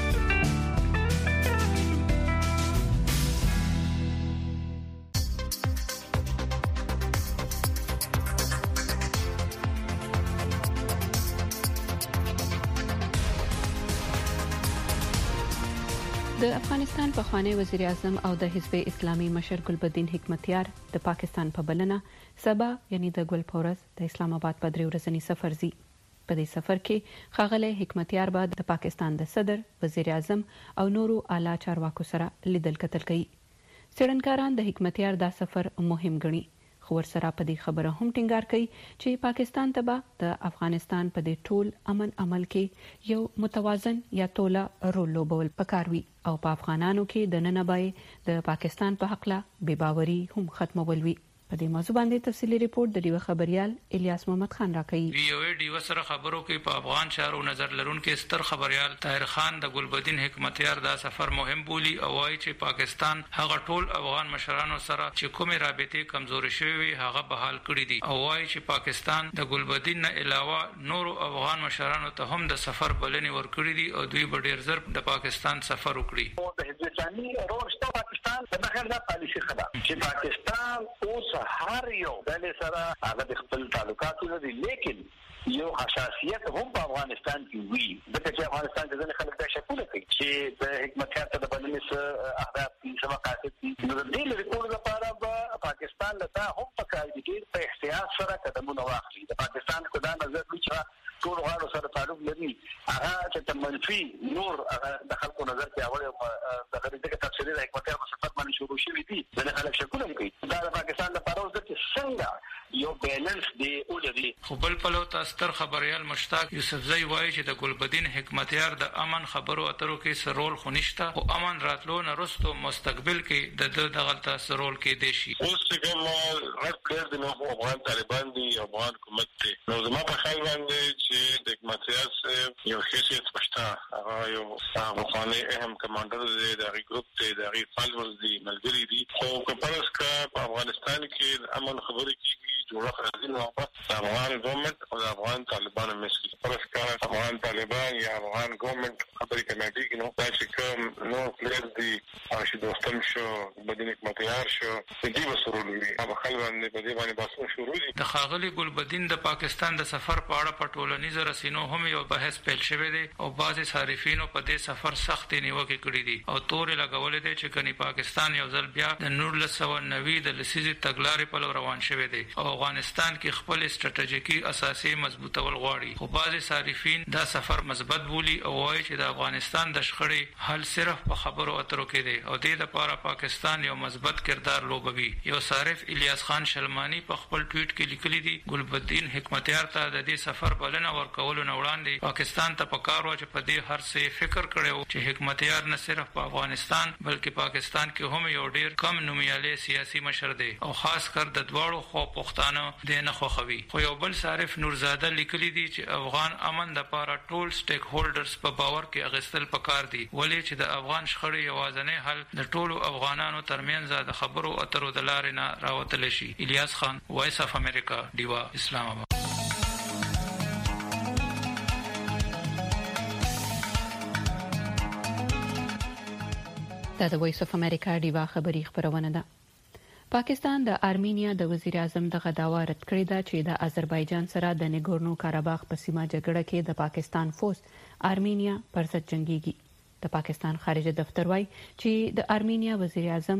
[SPEAKER 4] د افغانستان پخوانی وزیر اعظم او د حزب اسلامي مشر ګلبدین حکمتیار د پاکستان په بلنه سبا یعنی د ګل پورز د اسلام آباد په 3 ورځنی سفر زی. په دې سفر کې ښاغلی حکمتیار به د پاکستان د صدر، وزیر اعظم او نورو اعلی چارواکو سره لیدل کتل کوي. څېړنکاران د حکمتیار دا سفر مهم ګڼي. خو ورسره په دې خبره هم ټینګار کوي چې پاکستان ته به د افغانستان په دې ټول امن عمل کې یو متوازن یا توله رول لوبول پکاروي او په افغانانو کې د ننبای د پاکستان په حق لا بے باوري هم ختمول وي. په دې موضوع باندې تفصیلی ریپورت د ډیو خبريال الیاس محمد خان راکړي.
[SPEAKER 18] وی او ای ډیو سره خبرو کې په افغان چارو نظر لرونکو ستر خبريال طاهر خان د ګلبدین حکمتیار دا سفر مهم بولی او وايي چې پاکستان هغه ټول افغان مشرانو سره چې کومې رابطې کمزوري شوی هغه بحال کړی دي او وايي چې پاکستان د ګلبدین نه علاوه نورو افغان مشرانو ته هم د سفر بلنې ورکړي دي او دوی به ډیر زر د پاکستان سفر وکړي.
[SPEAKER 6] د حزب اسلامي روسته پاکستان د بغیر د پالیسي خلا چې پاکستان اوس هر یو د سره هغه د خپل تعلقاتو لري لیکن یو حساسیت هم په افغانستان کې وی د چې افغانستان د ځینې خلک د شکونه کوي چې د حکمتیار ته د بلنې سره اهداف چې مقاصد دي نو د دې لپاره لپاره په پاکستان لته هم په کار دي چې په احتیاط سره قدمونه واخلي. د پاکستان کو دا نظر وی چې ټول غاړو سره تعلق لري هغه چې منفي نور د خلکو نظر کې اول د غریب د تفسیر د حکمتیار په صفات باندې شروع شوی دي د خلک شکونه کوي دا د پاکستان لپاره چې څنګه یو بیلنس دی ولري.
[SPEAKER 18] خو بل پلو تاستر خبريال مشتاق یوسفزئی وایي چې د ګلبدین حکمتیار د امن خبرو اترو کې سرول خنشته او امن راتلو نه رستو مستقبل کې د دغلطه سرول کې دی شي.
[SPEAKER 19] اوس کوم هر پلیر د نو افغان طالبان دي افغان حکومت ته نو زما په خیال باندې چې د حکمتیار یو حیثیت پښتا هغه یو افغاني اهم کمانډر دی د ګروپ ته د فالوورز دي ملګری دي خو کپرس کا په افغانستان کې امن خبرې کیږي جوړه راځي نو په افغان ګورنمنت او افغان طالبان مثل پرس کا افغان طالبان یا افغان ګورنمنت خبرې کوي کې نو چې کوم نو پلیز دي چې دوستم شو بدین حکمتیار شو دې وسرولې هغه خلک باندې په دې باندې باسو شروع دي.
[SPEAKER 18] د خاغلی ګلبدین د پاکستان د سفر په اړه په ټولنیزو رسنیو هم یو بحث پیل شوی دی او بعضی صارفینو په دې سفر سخت نیوکه کړې دي او تور لګولې دي چې کني پاکستان یو ځل بیا د 1990 د لسیزي تګلارې په لور روان شوی دی او افغانستان کې خپل استراتیژیکي اساسي مضبوطول غواړي. خو بعضی صارفین دا سفر مثبت بولی او وایي چې د افغانستان د شخړې حل صرف په خبرو اترو کې دی او د لپاره پاکستان یو مثبت کردار لوبوي. یو صارف الیاس خان شلمانی په خپل ټویټ کې لیکلی دی ګلبدین حکمتیار ته د دې سفر بلنه ورکول نه وړاندې پاکستان ته پکار و چې په دې هر څه فکر کړو چې حکمتیار نه صرف په افغانستان بلکې پاکستان کې هم یو ډیر کم نومیاله سیاسي مشر دی او خاص کر د دواړو خو پښتانه پښتانه د نه خوخوي. خو یو بل صارف نورزاده لیکلي دي چې افغان امن د لپاره ټول سټیک هولډرز په باور کې اغستل پکار دي، ولې چې د افغان شخړې یوازنی حل د ټولو افغانانو ترمنځ د خبرو اترو د لارې نه راوتل شي. الیاس خان، وایس اف امریکا، ډیوا، اسلام آباد.
[SPEAKER 4] دا د وایس اف امریکا ډیوا خبری خبرونه ده. پاکستان د آرمینیا د وزیر اعظم دغه داوا رد کړې ده چې د آذربایجان سره د نګورنو کاراباخ په سیمه جګړه کې د پاکستان فوج آرمینیا پر ضد جنگيږي. د پاکستان خارجه دفتر وايي چې د آرمینیا وزیر اعظم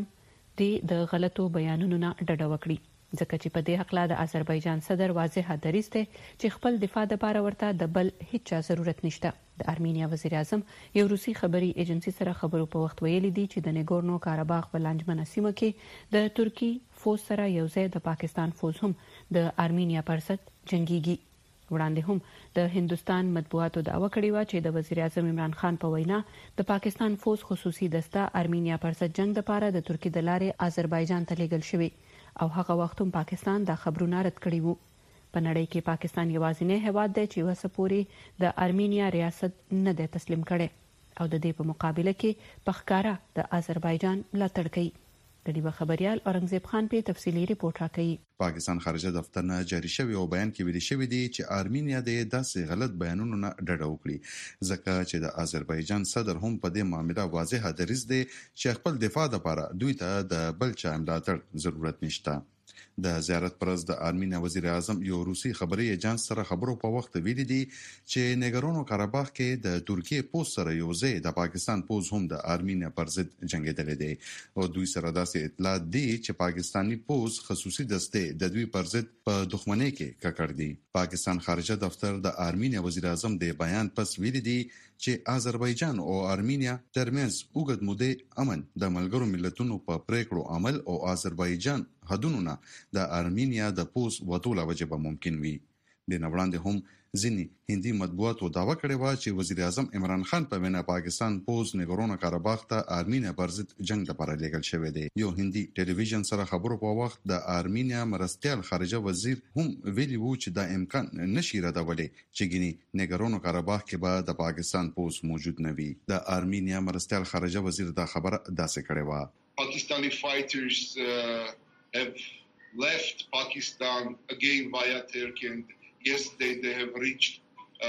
[SPEAKER 4] د غلطو بیانونو نه ډډه وکړي، ځکه چې په دې حق لا د آذربایجان صدر واضح دریځ دی چې خپل دفاع لپاره ورته د بل هیڅ ضرورت نشته. د آرمینیا وزیر اعظم یو روسي خبري ایجنسی سره خبرو په وخت ویلي دي چې د نګورنو کاراباخ په لانجمنه سیمه کې د ترکی فوج سره یو ځای د پاکستان فوج هم د آرمینیا پر ضد جنگيږي. وړاندې هم د هندستان مطبوعاتو دعوه کړې و چې د وزیر اعظم عمران خان په وینا د پاکستان فوج خصوصي دسته آرمینیا پر ضد جنگ لپاره د ترکی د لارې آذربایجان ته لیږل شوی او هغه وخت هم پاکستان دا خبرونه رد کړي وو. په نړۍ کې پاکستان یوازینی هیواد دی چې وسه پوری د آرمینیا ریاست نه دی تسلیم کړي او د دې په مقابله کې په ښکارا د آذربایجان ملاتړ کوي. د ډیوا خبريال اورنګزیب خان په تفصیلی ریپورت راکړي.
[SPEAKER 20] پاکستان خارجه دفتر نه جاری شوی او بیان کې ویل شوی دی چې آرمینیا د داسې غلط بیانونو نه ډډه وکړي، ځکه چې د آذربایجان صدر هم په دې معاملې واضح دریځ دی چې خپل دفاع لپاره دوی ته د بل چا ملاتړ ضرورت نشته. د زیارت پرز د آرمینیا وزیر اعظم یو روسي خبري ایجنس سره خبرو په وخت ویلي دي چې نګورنو کاراباخ کې د ترکیه پوز سره یو ځای د پاکستان پوز هم د آرمینیا پر ضد جنگیدل دي او دوی سره داسې اطلاع دي چې پاکستانی پوز خصوصي دسته د دوی پر ضد په دښمنۍ کې ککړ دي. پاکستان خارجه دفتر د آرمینیا وزیر اعظم د بیان پس ویلي دي چې آذربایجان او آرمینیا ترمنځ اوږد مودې امن د ملګرو ملتونو په پریکړو عمل او آذربایجان حدونو نه د آرمینیا د پوز وټوله وجبه ممکن وي. د نوړاندې هم ځینې هندي مطبوعاتو دعوه کړې و چې وزیر اعظم عمران خان په وینا پاکستان پوز نګورنو کاراباخ ته آرمینیا پر ضد جنگ لپاره لیږل شوی دی. یو هندي ټلویزیون سره خبرو په وخت د آرمینیا مرستيال خارجه وزیر هم ویلي وو چې دا امکان نشي ردولای چې ګینی نګورنو کاراباخ کې به د پاکستان پوز موجود نه وي. د آرمینیا مرستيال خارجه وزیر دا خبره داسې کړې و.
[SPEAKER 21] Pakistani fighters have left Pakistan again via Turkey and yesterday they have reached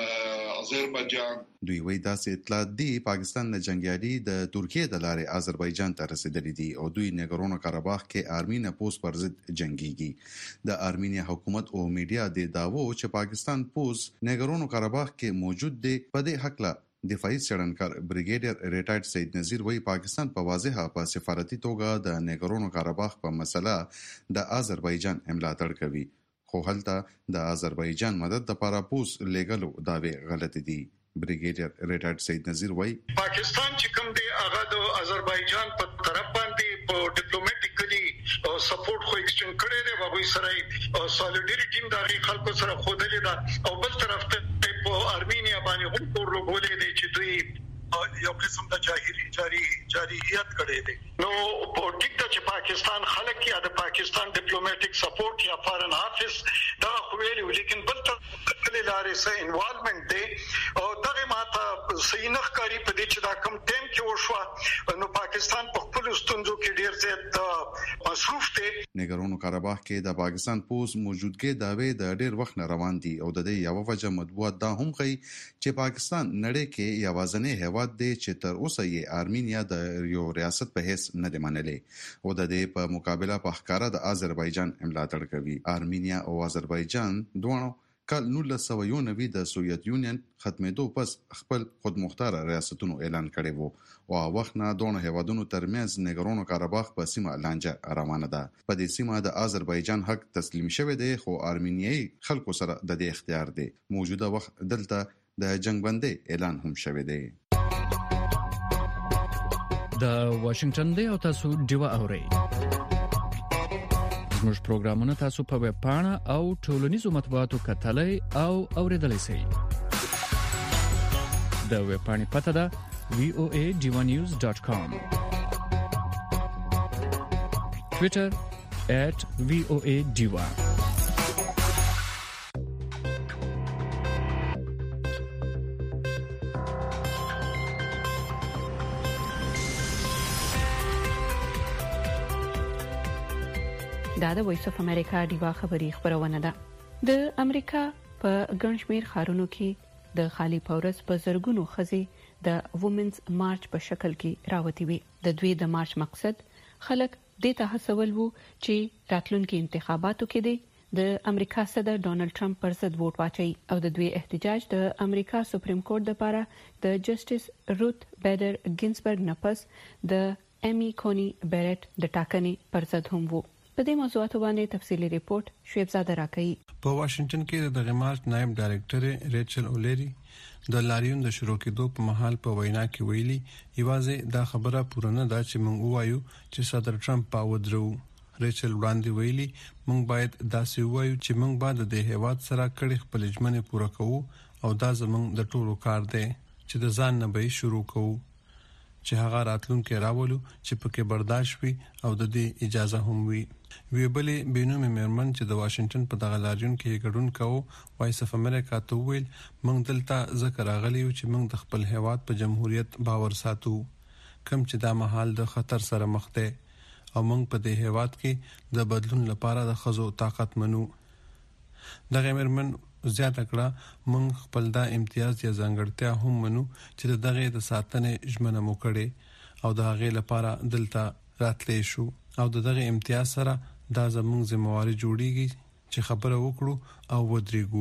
[SPEAKER 21] Azerbaijan.
[SPEAKER 20] دوی وایي داسې اطلاع دی پاکستان نه جنگیالي د ترکیه د لارې آذربایجان ته رسیدلي دي او دوی نګورنو کاراباخ کې آرمینیا پوز پر ضد جنگيږي. د آرمینیا حکومت او میډیا د داوو چې پاکستان پوز نګورنو کاراباخ کې موجود دی په دې حق لا دفاعي څېړنکار بریګیډیر ریټایرډ سید نذیر وایي پاکستان په واضحه په سفارتي توګه د نګورنو کاراباخ په مسله د آذربایجان ملاتړ کوي، خو هلته د آذربایجان مدد لپاره پوز لیګلو داوی غلط دي. بریګیډیر ریټایرډ سید نذیر وایي
[SPEAKER 22] پاکستان چې کوم دی هغه د آذربایجان په طرف باندې په ډیپلوماټیکلی سپورټ خو ایکسچینج کړی دی، هغه سره سالیډریټی د خلکو سره خوده ده او بل طرف ته په آرمینیا باندې هم تور لګولې دي چې دوی یو قسم د جارحیت کړي دي. نو په ټیک ته چې پاکستان خلک یا د پاکستان ډیپلوماټیک سپورټ یا فارن افیس دا خو ویلي، لیکن بل ته لارې سره انوالومنت دی او دغه ماته صحیح نه ښکاري په دې چې دا کم ټیم کې وشو. نو پاکستان په خپل ستونزو کې ډیر زیات مصروف دی.
[SPEAKER 20] نګورنو کاراباخ کې د پاکستان پوز موجودګي داوی د ډیر وخت نه روان دي او د دې یو وجه مطبوعات دا هم کوي چې پاکستان نړۍ کې یوازینی هیواد دی چې تر اوسه یې آرمینیا د یو ریاست په هیڅ نه دی منلې او د دې په مقابله په ښکارا د آذربایجان ملاتړ کوي. آرمینیا او آذربایجان دوه کال 1990 د سوویت یونین ختمېدو پس خپل خودمختار ریاستونو اعلان کړي وو او وخت نه دوه هیوادونو ترمنځ نګورنو کاراباخ په سیمه لانجه روانه ده. په دې سیمه د آذربایجان حق تسلیم شوی دی خو آرمینیایي خلکو سره د دې اختیار دی. موجوده وخت دلته د جنگ بندي اعلان هم شوی دی.
[SPEAKER 23] د واشنگټن دی او تاسو ډیوا اورئ. زموږ پروګرامونه تاسو په ویب پاڼه او ټولنیزو مطبوعاتو کتلای او اوریدلای شئ. د ویب پاڼې پته ده voadivanews.com. Twitter @voadiva.
[SPEAKER 4] دا د وایس اف امریکا دیوا خبری خبرونه ده. د امریکا په ګڼشمیر خارونو کې د خالی پورس په زرګونو خزي د وومنز مارچ په شکل کې راوتی وي. د دوی د مارچ مقصد خلک د ته هڅول وو چې راتلونکي انتخاباتو کې د امریکا صدر ډونالد ټرمپ پر ضد ووټ واچي او د دوی احتجاج د امریکا سپریم کورټ لپاره د جسټس روت بیډر ګینزبرګ نه پس د امی کونی بیرټ د ټاکنې پر ضد هم وو. په دې موضوعاتو باندې تفصیلی ریپورت شعیب زاده راکړي.
[SPEAKER 3] په واشنگټن کې د غمارت نائب ډایریکټر ریچل اولیری د لاریون د شروع کېدو په محل په وینا کې ویلي یوازې دا خبره پورنه ده چې موږ وایو چې صدر ټرمپ پاودرو. ریچل وړاندې ویلي موږ باید داسې وایو چې موږ باید د هیواد سره کړي خپل ژمنې پوره کوو او دا زموږ د ټولو کار دی چې د ځان نه به شروع کوو چې هغه راتلونکي راولو چې پکې برداشت وي او د دې اجازه هم وي. وی بلې بینومي مرمن چې د واشنگټن په دغه لاریون کې ګډون کوو وایس اف امریکا ته ویل موږ دلته ذکر راغلی چې موږ د خپل هیواد په جمهوریت باور ساتو کوم چې دا مهال د خطر سره مخ دی او موږ په دې هیواد کې د بدلون لپاره د خزو طاقت منو. دغه مرمن زیاته کړه موږ خپل دا امتیاز یا ځانګړتیا هم منو چې دغه د ساتنې ژمنه مو کړې او د هغې لپاره دلته راتلې شو او دغه امتیاز سره دا زموږ ذمہواری جوړیږي چې خبره وکړو او ودرېګو.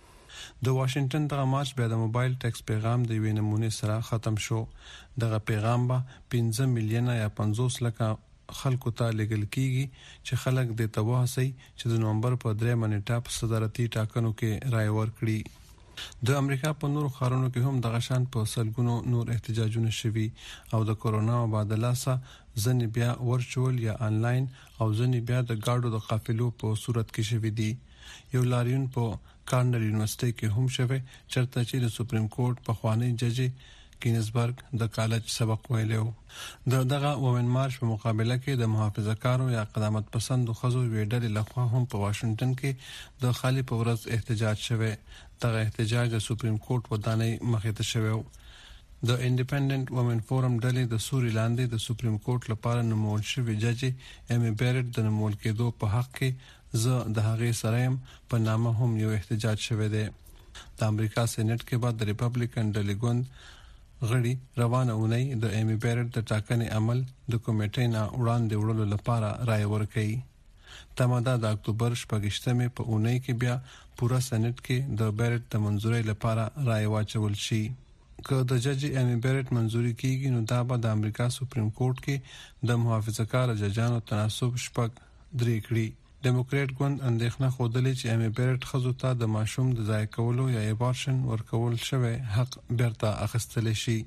[SPEAKER 3] د واشنگټن دغه مارچ بیا د موبایل ټیکس پیغام د وینې نمونه سره ختم شو. دغه پیغام به 15 میلیونه یا 50 لک خلکو ته لګل کیږي چې خلک د توهسي چې د نومبر په 3 منېټه په صدارتي ټاکنو کې رائے ورکړي. د امریکا په نورو ښارونو کې هم د غشان په سلګونو نور احتجاجونه شوي او د کورونا مبادله سره ځنې بیا ورچوال یا انلاین او ځنې بیا د گاډو د قافلو په صورت کې شوي دي. یو لاریون په کارنل یونیورسيټي کې هم شوی چرته چې د سپریم کورټ په خوانی جج کینزبرګ د کالج سبق ویلو. دغه وومن مارچ په مقابله کې د محافظه‌کارو یا قدامت پسندو خزو ویډل لخوا هم په واشنگټن کې د خالی پورز احتجاج شوه. دغه احتجاج د سپریم کورټ ودانۍ مخې ته شوه. د انډیپندنت وومن فورم ډلې د سوري لاندې د سپریم کورټ لپاره نومول شوی جج امی بیرټ د نومول کېدو په حق کې زه د هغې سره په نامه هم یو احتجاج شوه دی. د امریکا سېنات کې بعد د ریپبلیکن ډلګوند غړي روانه اونۍ د امی بیرټ د ټاکنې عمل د کمیټې نه وړاندې وړلو لپاره رائے ورکړي. تماده د اکتوبر 28 په اونۍ کې بیا پورا سېنات کې د بیرټ د منځوري لپاره رائے واچول شي. که د جج امی بیرټ منځوري کیږي نو دا به د امریکا سپریم کورټ کې د محافظه‌کار ججانو تناسب شپږ درې کړي. ډیموکریټ ګوند اندېښنه خوده چې امی بیرټ خزو ته د ماشوم د ځای کولو یا ابارشن ورکول شوی حق بیرته اخیستل شي.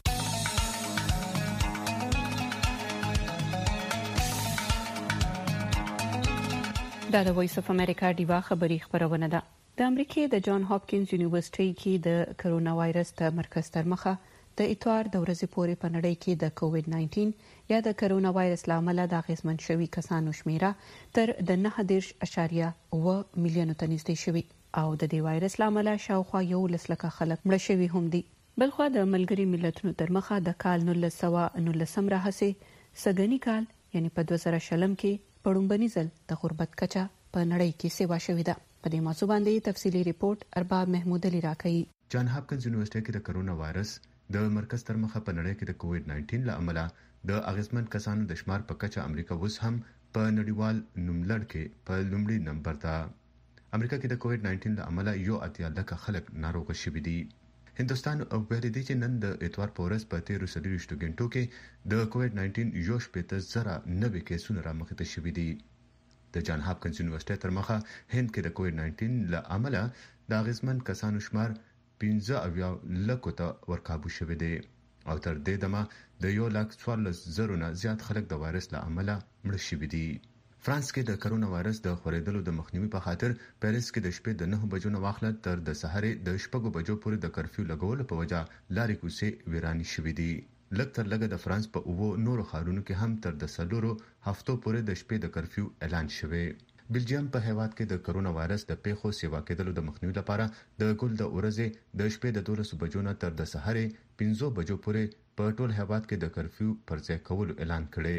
[SPEAKER 4] دا د وایس اف امریکا دیوا خبری خبرونه ده. د امریکای د جان هاپکینز یونیورسيټي کې د کرونا وایرس د مرکز تر مخه د اتوار د ورځې پورې په نړۍ کې د کووډ 19 یا د کرونا وایرس لامل د غیزمن شوی کسانو شمیره تر د 9.9 میلیون ته نږدې شوی او د دې وایرس لامل شاوخوا 1 لک خلک مړ شوي هم دي. بلخو د ملګری ملتونو تر مخه د کال 1919 راهسي سګنی کال یعنی په 2020 کې پړومبني ځل د غربت کچا په نړۍ کې سیوا شوې ده. په دې موضوع باندې تفصیلی ریپورت ارباب محمود علي راکړي.
[SPEAKER 5] جان هاپکینز یونیورسيټي کې د کرونا وایرس د مرکز تر مخه په نړۍ کې د کووډ 19 لامل د اغیزمن کسانو د شمار په کچه امریکا اوس هم په نړیوال نوملړ کې په لومړي نمبر ده. امریکا کې د کووډ 19 لامل یو اتیا لک خلک ناروغ شوي دي. هندستان او بهر دي چې نن د اتوار په ورځ په 13 غنټو کې د کووډ 19 یو شپږ زره 90 کیسونه رامخته شوي دي. د جان هاپکینز یونیورسيټي تر مخه هند کې د کووډ 19 لامل د اغیزمن کسانو شمار 15 لکو ته ورکابو شوی دی او تر دې دمه د 1,14,000 نه زیات خلک د وایرس له امله مړ شوي دي. فرانس کې د کرونا وایرس د خورېدلو د مخنیوي په خاطر پیریس کې د شپې د 9 بجو نه واخله تر د سحر د 6 بجو پورې د کرفیو لګولو په وجه لارې کوڅې ویرانی شوي دي. لږ تر لږه د فرانس په اوو نورو ښارونو کې هم تر د 4 هفتو پورې د شپې د کرفیو اعلان شوی. بلجیم په هیواد کې د کرونا وایرس د پیښو سیوا کېدلو د مخنیوي لپاره د ګل د ورځې د شپې د 12 بجو نه تر د سحر 5 بجو پورې په ټول هیواد کې د کرفیو پر ځای کولو اعلان کړی.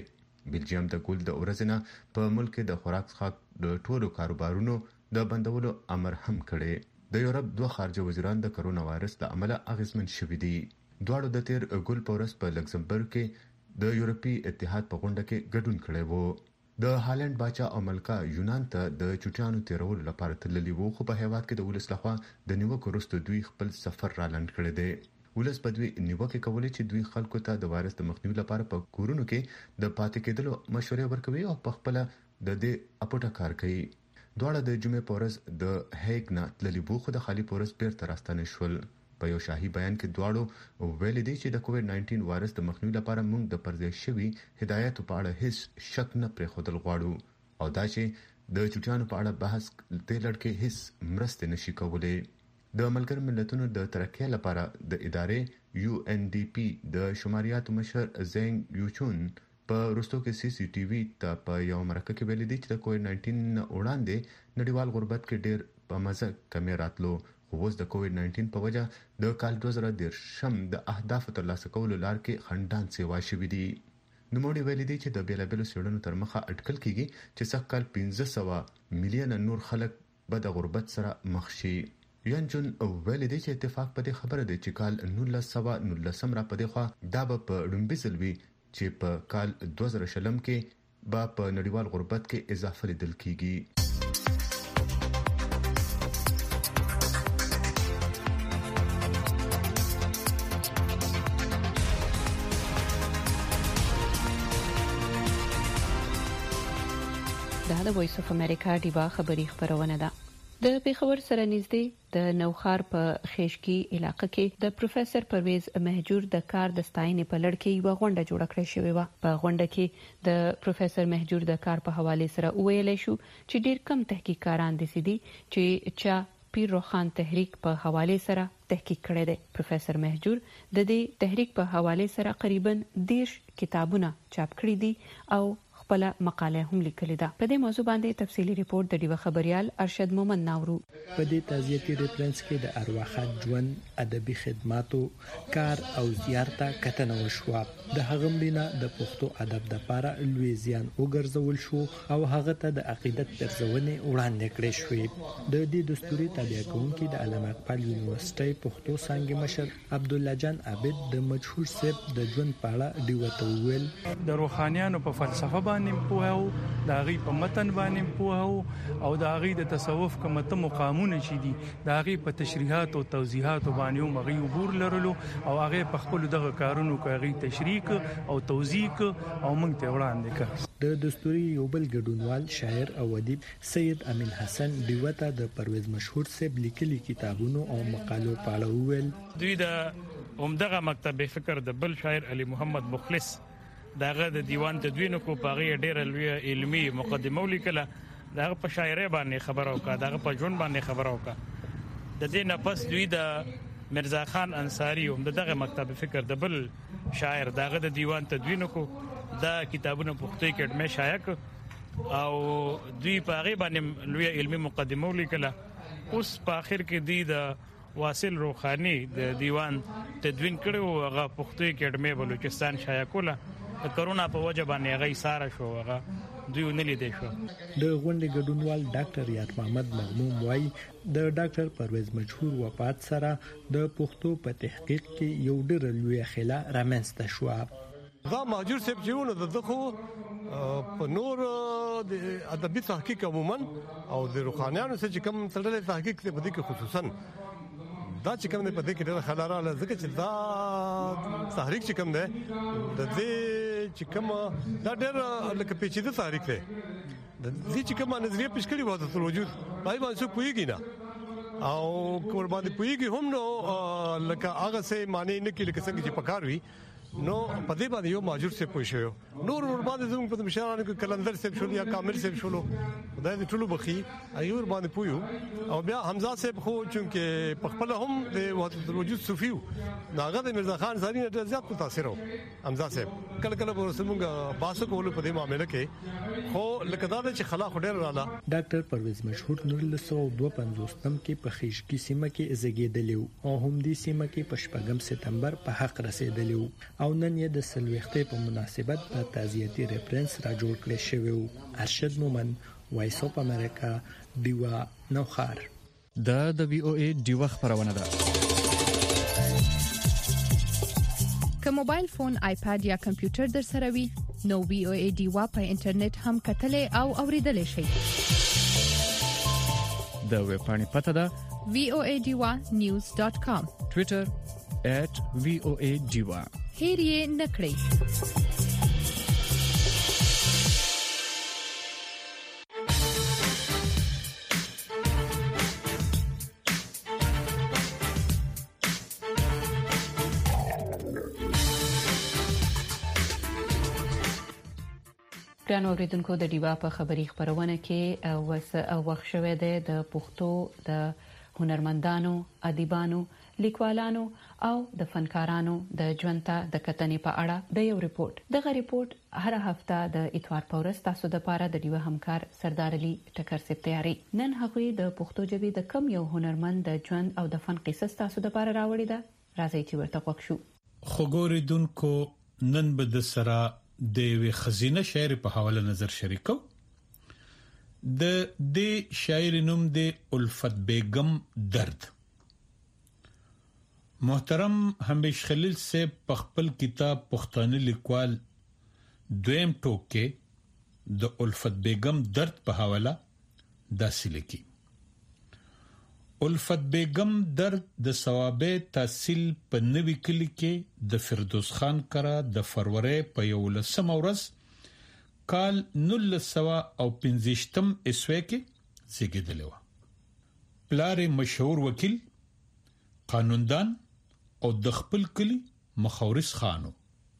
[SPEAKER 5] بلجیم د ګول د اورزنه په ملک د خوراک څخه د ټولو کاروبارونو د بندولو امر هم کړی. د یورپ دوه خارجه وزیران د کرونا وایرس د عمله اغیزمن شوي دي. دواړو د تیر ګول پورس په لکزمبرګ کې د یورپی اتحاد په غونډه کې ګډون کړی وو. د هالند باچا او ملکه یونان ته د چټیانو تیرولو لپاره تللی وو، خو په هیواد کې د ولس لخوا د نیوکو وروسته دوی خپل سفر را لنډ کړی دی. ولس په دوی نیوکه کولې چې دوی خلکو ته د وایرس د مخنیوي لپاره په کورونو کې د پاتې کېدلو مشورې ورکوي او په خپل د دې اپوټه کار کوي. دواړه د جمعې په ورځ د هیګ نه تللی وو، خو د خالی پورس بیرته راستنه شول. په یو شاهي بیان کې دواړو ویل دي چې د کووډ 19 وایرس د مخنیوي لپاره موږ د پرځای شوی هدایت په اړه هیڅ شک نه پرې خودل غواړو او دا چې د چټیانو په اړه بحث د لړکې هیڅ مرسته نشي کولای. د ملګر ملتونو د ترقۍ لپاره د ادارې UNDP د شماریاتو مشر زنګ یوچون په روستو کې CCTV ته په یو مرکه کې ویل دي چې د کووډ 19 وړاندې نړیوال غربت کې ډېر په مزه کمی راتلو، خو اوس د کووډ 19 په وجه د کال 2013 د اهدافو ترلاسه کولو لار کې خندان سیوا شوې دي. نوموړي ویلي دي چې د بیلابیلو څېړنو تر مخه اټکل کیږي چې سږ کال 1500 میلیونه نور خلک به د غربت سره مخ شي. یانجون ویلي دي چې اتفاق په دې خبره دی چې کال 1919 را پدې خوا دا به په ډومبي ځلوي چې په کال 2020 کې به په نړیوال غربت کې اضافه لیدل کیږي.
[SPEAKER 4] دا د وایس اف امریکا دیوا خبری خبرونه ده. د پیښور سره نږدې د نوخار په خېشکی علاقې کې د پروفیسور پرویز مهجور د کار د ستاینې په لړ کې یو غونډه جوړه کړې شوې و. په غونډه کې د پروفیسور مهجور د کار په حواله سره ویل شو چې ډیر کم تحقیقاتان دي چې چا پیر روخان تحریک په حواله سره تحقیق کړی دی. پروفیسور مهجور د دې تحریک په حواله سره تقریبا 10 کتابونه چاپ کړي دي او خپل مقاله هم لیکلې ده. په دې موضوع باندې تفصیلی ریپورت د دیو خبريال ارشد مومن ناورو.
[SPEAKER 9] په دې تعزیتي ریفرنس کې د ارواحات ژوند، ادبي خدماتو، کار او زیارت کتنه وشو. د هغه ملينه د پښتو ادب د لپاره لوی زیان وګرځول شو او هغه ته د عقیدت ترځونې وړاندې کړې شوې. د دې دستوري تابع کوونکي د علامه اقبال یونیورسيټي پښتو څانګې مشر عبد الله جان عابد د مجهول سیب د ژوند په اړه دیوته ویل
[SPEAKER 7] د روحانيانو په فلسفه باندې پوهاو، د غي په متن باندې پوهاو او د غي د تصوف کومه مقامونه شي دي د غي په تشریحات او توضیحات باندې مغي عبور لرلو او هغه په خپل دغه کارونو کې غي تشریح او توضیح او موږ ته وړاندې کړ.
[SPEAKER 9] د دستوري یو بل ګډونوال شاعر او ادیب سید امین حسن دیوته د پرویز مشهور سیب لیکلي کتابونو او مقالو په اړه ویل
[SPEAKER 7] دوی د عمدغه مکتب فکر د بل شاعر علي محمد مخلص داغه د دیوان تدوین کو پاغه ډیره لوی علمي مقدمه ولیکله. داغه په شاعري باندې خبر او کا داغه په ژوند باندې خبر او کا د دې نه پس دوی د مرزا خان انصاری هم دغه مکتب فکر د بل شاعر داغه د دیوان تدوین کو دا کتابونه پښتو کې اډمه شایع او دوی پاغه باندې لوی علمي مقدمه ولیکله. اوس په اخر کې دی د واصل روحانی د دیوان تدوین کړو هغه پښتو کې اډمه بلوچستان شایع کوله. کرونا په وجه باندې غي ساره شو هغه دوی نه لیدې شو.
[SPEAKER 9] د غونډې ګډونوال ډاکټر یاد محمد مغموم وای د ډاکټر پرویز مشهور وفات سره د پښتو په تحقیق کې یو ډېر لوی خلا رامنځته شو.
[SPEAKER 11] دا مهجور صاحب چې ونه دغه په نور د ادبي تحقیق عموما او د روحانيانو سره کوم تړلې تحقیق ته بده کې خصوصا دا چې کوم نه پدې کې ډېر خلاراله ځکه چې دا تحریک چې کوم ده د دې چې کوم دا ډېر لکه پیچیده تحریک ده د دې چې کوم نظریه پیش کړی وو د وجود پای باندې څه پويږي نه او کور باندې پويږي هم نو لکه هغه څه معنی نه کې لکه څنګه چې پکار وي نو په دې باندې یو ماجور څه پوښیو نور ور باندې زموږ په مشرانو کې کلندر څه شول یا کامل څه شول دا د ټولو بخي ایور باندې پویو او بیا حمزه صاحب خو چې په خپل هم د وحدت الوجود صوفیو ناغه د مرزا خان زاري نه زیات متاثر وو حمزه صاحب کله کله به زموږ باسو کول په دې معاملې کې خو لکه دا چې خلا خډیر رااله.
[SPEAKER 9] ډاکټر پرویز مشهور 1952 کې په خېشکی سیمه کې زیږیدلی او هم دې سیمه کې په 8 سپتمبر په حق رسیدلی. او نن یې د سلويختې په مناسبت په تعزیتي ریفرنس را جوړ کړی شوی و. ارشد مومن، وایس اف امریکا، دیوا نوخار.
[SPEAKER 23] د وی او ای دیوا خبرونه ده.
[SPEAKER 8] که موبایل فون، آیپاد یا کمپیوټر در سره وي نو وی او ای دیوا په انټرنیټ هم کتلې او اوریدلې شي.
[SPEAKER 23] د ویب پاڼې پته ده
[SPEAKER 8] voadiwa.news.com.
[SPEAKER 23] ټوئیټر @voadiwa.
[SPEAKER 8] هیر یې نکړئ.
[SPEAKER 4] ګرانو اوریدونکو د دیوا په خبري خبرونه کې وخت شوه د پښتو د هنرمندانو، ادیبانو، لیکوالانو او د فنکارانو د ژوند ته د کتنې په اړه د یو ریپورت. دغه ریپورت هر هفته د اتوار په ورځ تاسو د پاره د دیوا همکار سردار علي ټکر سپ تیاری. نن هغه د پښتو ژبې د کم یو هنرمند د ژوند او د فن قصص تاسو د پاره راوړی ده. راځي چې ورته وښیو.
[SPEAKER 10] خګوریدونکو نن به د سرا د وی خزینه شاعر په حواله نظر شریکو. د شاعر نوم د الفت بیگم درد. محترم همیش خلیل سے په خپل کتاب پښتانه لیکوال دویم ټوک کې د الفت بیگم درد په حواله داسې لیکي: الفت بیگم درد د ثوابه تحصیل په نوی کلی کې د فردوس خان کرا د فروری په 11 ورځ کال 1915 عیسوی کې زیږیدلی و. پلار مشهور وکیل، قانوندان او د خپل کلی مخورس خانو.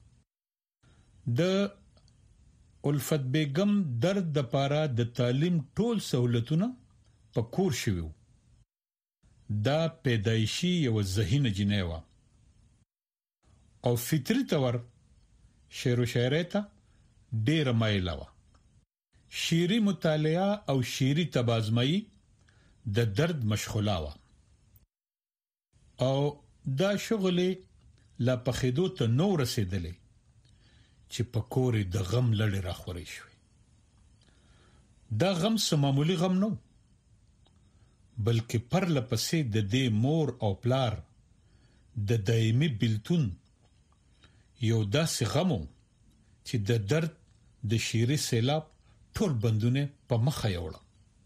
[SPEAKER 10] د الفت بیگم درد د پاره د تعلیم ټول سہولتونه په کور شوی. دا پیدایشي یو ذهین جنې و او فطری تور شعر و شاعرۍ ته ډېره مایله و. شعري مطالعه او شعري تبازمایي د درد مشغوله و او دا شغلې لا پخېدو ته نو رسېدلې چې په کور د غم لړې راخورې شوې. دا غم څه معمولي غم نو، بلکې پرله پسې د دې مور او پلار د دایمي بیلتون یو داسې غمو چې د درد د شیري سیلاب ټول بندونه په مخه یوړه.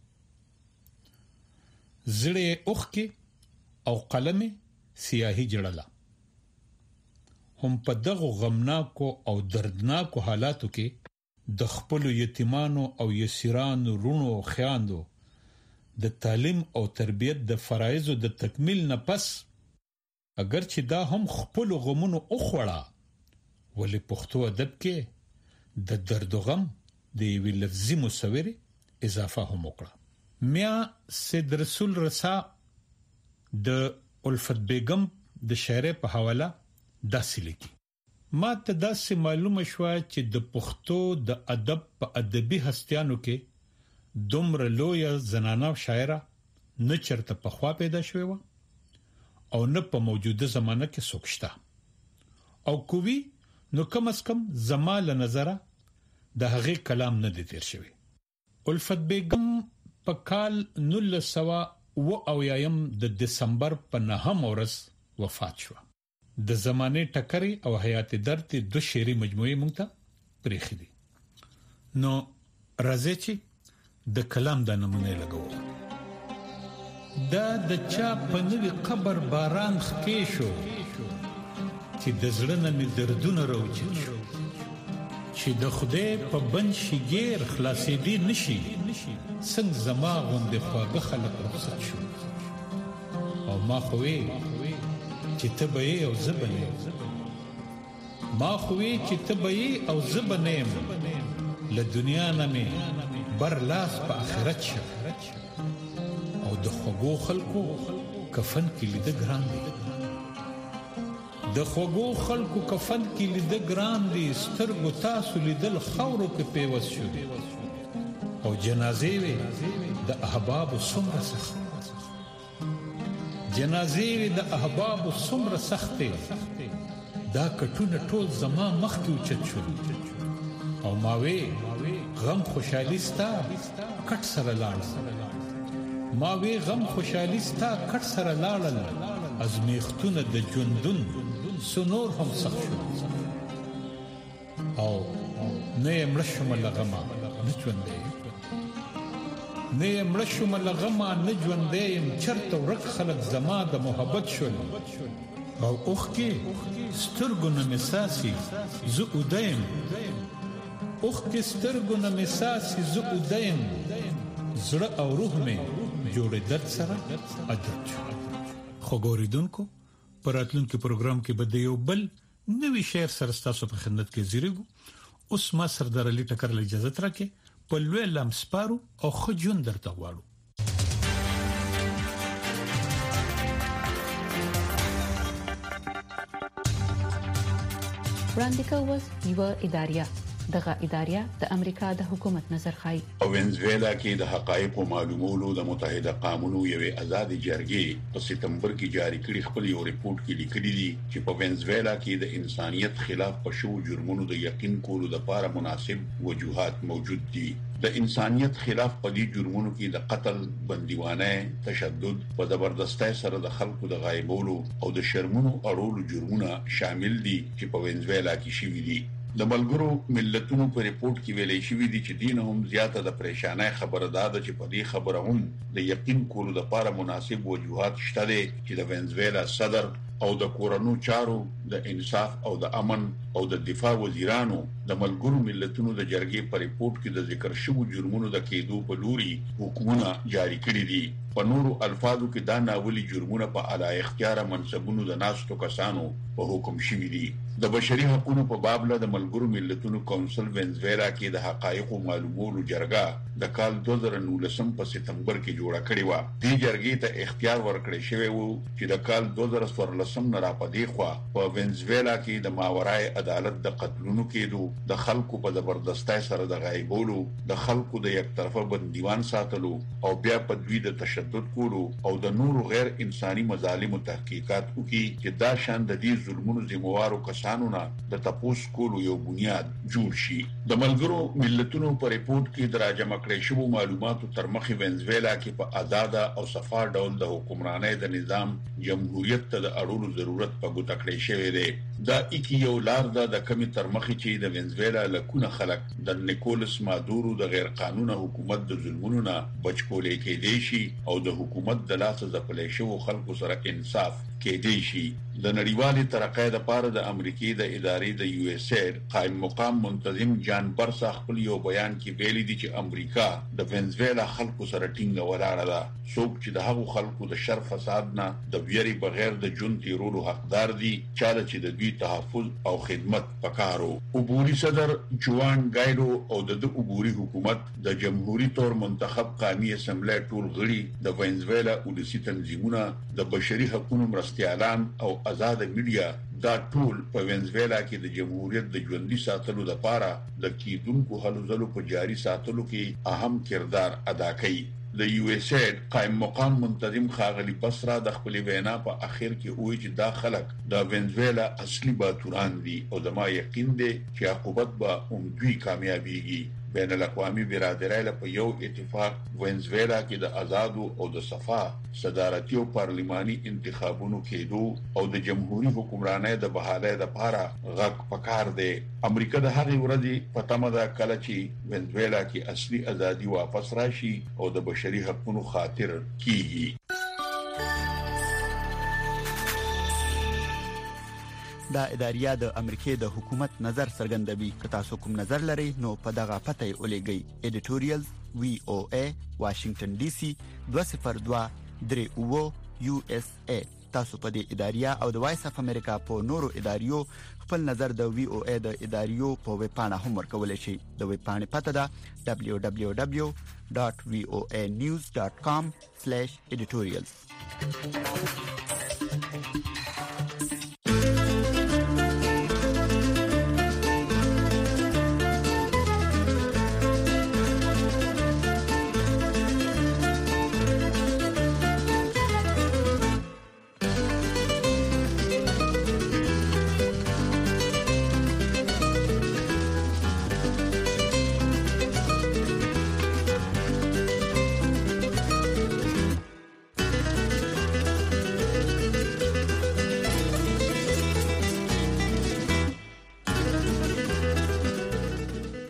[SPEAKER 10] زړه اوخکي او قلمي سیاهي جړله. هم په دغه غمناکو او دردناکو حالاتو کې د خپل یتیمانو او یسیرانو رونو او خیاندو د تعلیم او تربیت د فرایضو د تکمیل نه پس اگر چې دا هم خپل غمونو اوخوړه، ولی پښتو ادب کې د درد غم د یوې لفظي مصورې اضافه هم وکړه. میا سید رسول رسا د الفت بیگم د شاعرۍ په حواله داسې لیکي: ما ته داسې معلومه شوه چې د پښتو د ادب په ادبي هستیانو کې دومره لویه زنانه شاعره نه چرته پخوا پیدا شوې و او نه په موجوده زمانه کې څوک شته او کوي نو کم از کم زما له نظره د هغې کلام نه دی تیر شوی. الفت بیگم په کال 1900 د دسمبر په 9 ورځ وفات شو. د زمانه ټکری او حیات درد د شعري مجموعه مونږ ته پریخي دي. نو راځي چې د کلام د نمونه لګو. دا د چا په نوې قبر باران خکې شو چې د زړه نه مې دردونه راوچت شو، چې د خدای په بند شګیر خلاصېدی نشي، څنګه زما غوندې خواږه خلک رخصت شو. او ما خوې چې ته به یې او زه به نه، ما خوې چې ته به یې او زه به نه یم، له دنیا نه مې بر لاس په آخرت شه. او د خوږو خلکو کفن کې لیده ګران دی، د خوږو خلکو کفن کې لیده ګران دی، سترګو تاسو لیدل خاورو کې پیوست شو دی. او جنازې وې د احبابو څومره سخت، جنازې وې د احبابو څومره سختې، دا کټونه ټول زما مخ کې اوچت شول او ماوي غم خوشحالي ستا کټ سره لاړ ماوي غم خوشحالي ستا کټ سره لاړل ازمیختونه د ژوندون سنور هم سخت شو او نه مړشم لغما نه ژوندې نه مړشم لغما نه ژوندې چرته ورک خلق زما د محبت شول او اوخ کې سترګونه مساسي زه ودایم اوخ کې سترګونه مساسي زه ودایم زړه او روح مې جوړې درد سره عادت شو خو ګوریدونکو پراتلونکو پروګرام کې به د یو بل نوې شعر سره تاسو په خدمت کې زیریږو اوس ما سردار علي ټکر له اجازه ترکه په لوی لمسپارو او خجون درته واړو
[SPEAKER 4] وړاندې کوو یو اداریه دغه اداریه د امریکا د حکومت نظر خای
[SPEAKER 12] او وینزویلا کې د حقایق معلومولو د متحده قانونو یوې آزاد جرګې په سپتمبر کې جاری کړي خپل یو ریپورت کې لیکلي دي چې په وینزویلا کې د انسانيت خلاف پښو جرمونو د یقین کولو لپاره مناسب وجوهات موجود دي د انسانيت خلاف په دې جرمونو کې د قتل بندیوانه تشدد په زبردستۍ سره د خلکو د غایبولو او د شرمونو اړولو جرمونه شامل دي چې په وینزویلا کې شوي دي د ملګرو ملتونو په ریپورت کې ویلي شوی دی چې دین هم زیاته د پریشانای خبره ده چې په دې خبره هم د یقین کولو لپاره مناسب وجوهات شته دي چې د وینزویلا صدر او د کورونو چارو د انصاف او د امن او د دفاع وزیرانو د ملګرو ملتونو د جرګې په ریپورت کې د ذکر شوو جرمونو د کېدو په لوري حکومتونه جاری کړی دي په نورو الفاظو کې دا ناولي جرمونه په اعلی اختیار منصبونو د ناستو کسانو په حکم شوی دي د بشري حقوقو په باب له د ملګرو ملتونو کونسل وینزویلا کې د حقایق معلومولو جرګه د کال 2019 په سپتمبر کې جوړه کړې و دې جرګې ته اختیار ورکړی شوی و چې د کال 2014 نه را پدې خو په وینزویلا کې د ماورای عدالت د قتلونو کېدو د خلکو په زبردستۍ سره د غایبولو د خلکو د یک طرفه بندیوان ساتلو او بیا په دوی د تشدد کولو او د نورو غیر انساني مظالمو تحقیقات وکړي چې دا شان د دې ظلمونو ذمہوارو کسانو نه د تپوس کولو یو بنیاد جوړ شي د ملګرو ملتونو په ریپورت کې د راجمع کړی شوو معلوماتو تر مخې وینزویلا کې په آزاد او صفا ډول د حکمرانۍ د نظام جمهوریت ته د اړولو ضرورت په ګوته کړی شوی دی دا اکی یو لار ده د کمی تر مخې چې د وینزویلا لکونه خلک د نیکولس مادورو د غیر قانوني حکومت د ظلمونو نه بچکولې کېدې شي او د حکومت د لاسه ځپلې شوو خلکو سره انصاف کېدې شي د نړیوالې ترقۍ لپاره د امریکای د ادارې د یو اس اید قائم مقام منتظم جان برسا خپل یو بیان کې ویلي دي چې امریکا د وینزویلا خلکو سره ټینګه ولاړه ده څوک چې د هغو خلکو د شر فساد نه د ویری بغیر د جون تیرولو حقدار دي چاله چې د دوی تحفظ او خدمت پکارو عبوري صدر جوان ګایډو او د عبوري حکومت د جمهوریت تور منتخب قومي اسمبلی ټول غړي د وینزویلا ولسی تنظیمونه د بشري حقوقو مرستيالان او آزاد میډیا دا ټول په وینزویلا کې د جمهوریت د ژوندۍ ساتلو لپاره د کیدونکو هلو ځلو په جاري ساتلو کې اهم کردار ادا کوي د یو اس اید قائم مقام منتظم خاغلی بصره د خپل وینا په اخر کې وایي چې دا خلک د وینزویلا اصلي باتوران دي او د ما یقین دی چې عقوبت به دوی کامیابیږي بین الاقوامي برادرۍ له په یو اتفاق وینزویلا کې د آزادو او د صفا صدارتي او پارلماني انتخابونو کېدو او د جمهوریت حکمرانۍ د بحالۍ لپاره غږ پکار دی امریکا د هغې ورځې په تمه ده کله چې وینزویلا کې اصلي ازادي واپس راشي او د بشري حقوقو خاطر کیږي
[SPEAKER 2] دا اداریه د امریکای د حکومت نظر څرګندوي که تاسو کوم نظر لرئ نو په دغه پته یې ولېږئ ایډیټوریال VOA واشنگټن ډي سي 202 USA تاسو په دې اداریه او د وایس اف امریکا په نورو اداریو خپل نظر د VOA د اداریو په ویب پاڼه هم ورکولای شئ د ویب پاڼې پته ده www.voanews.com/editorials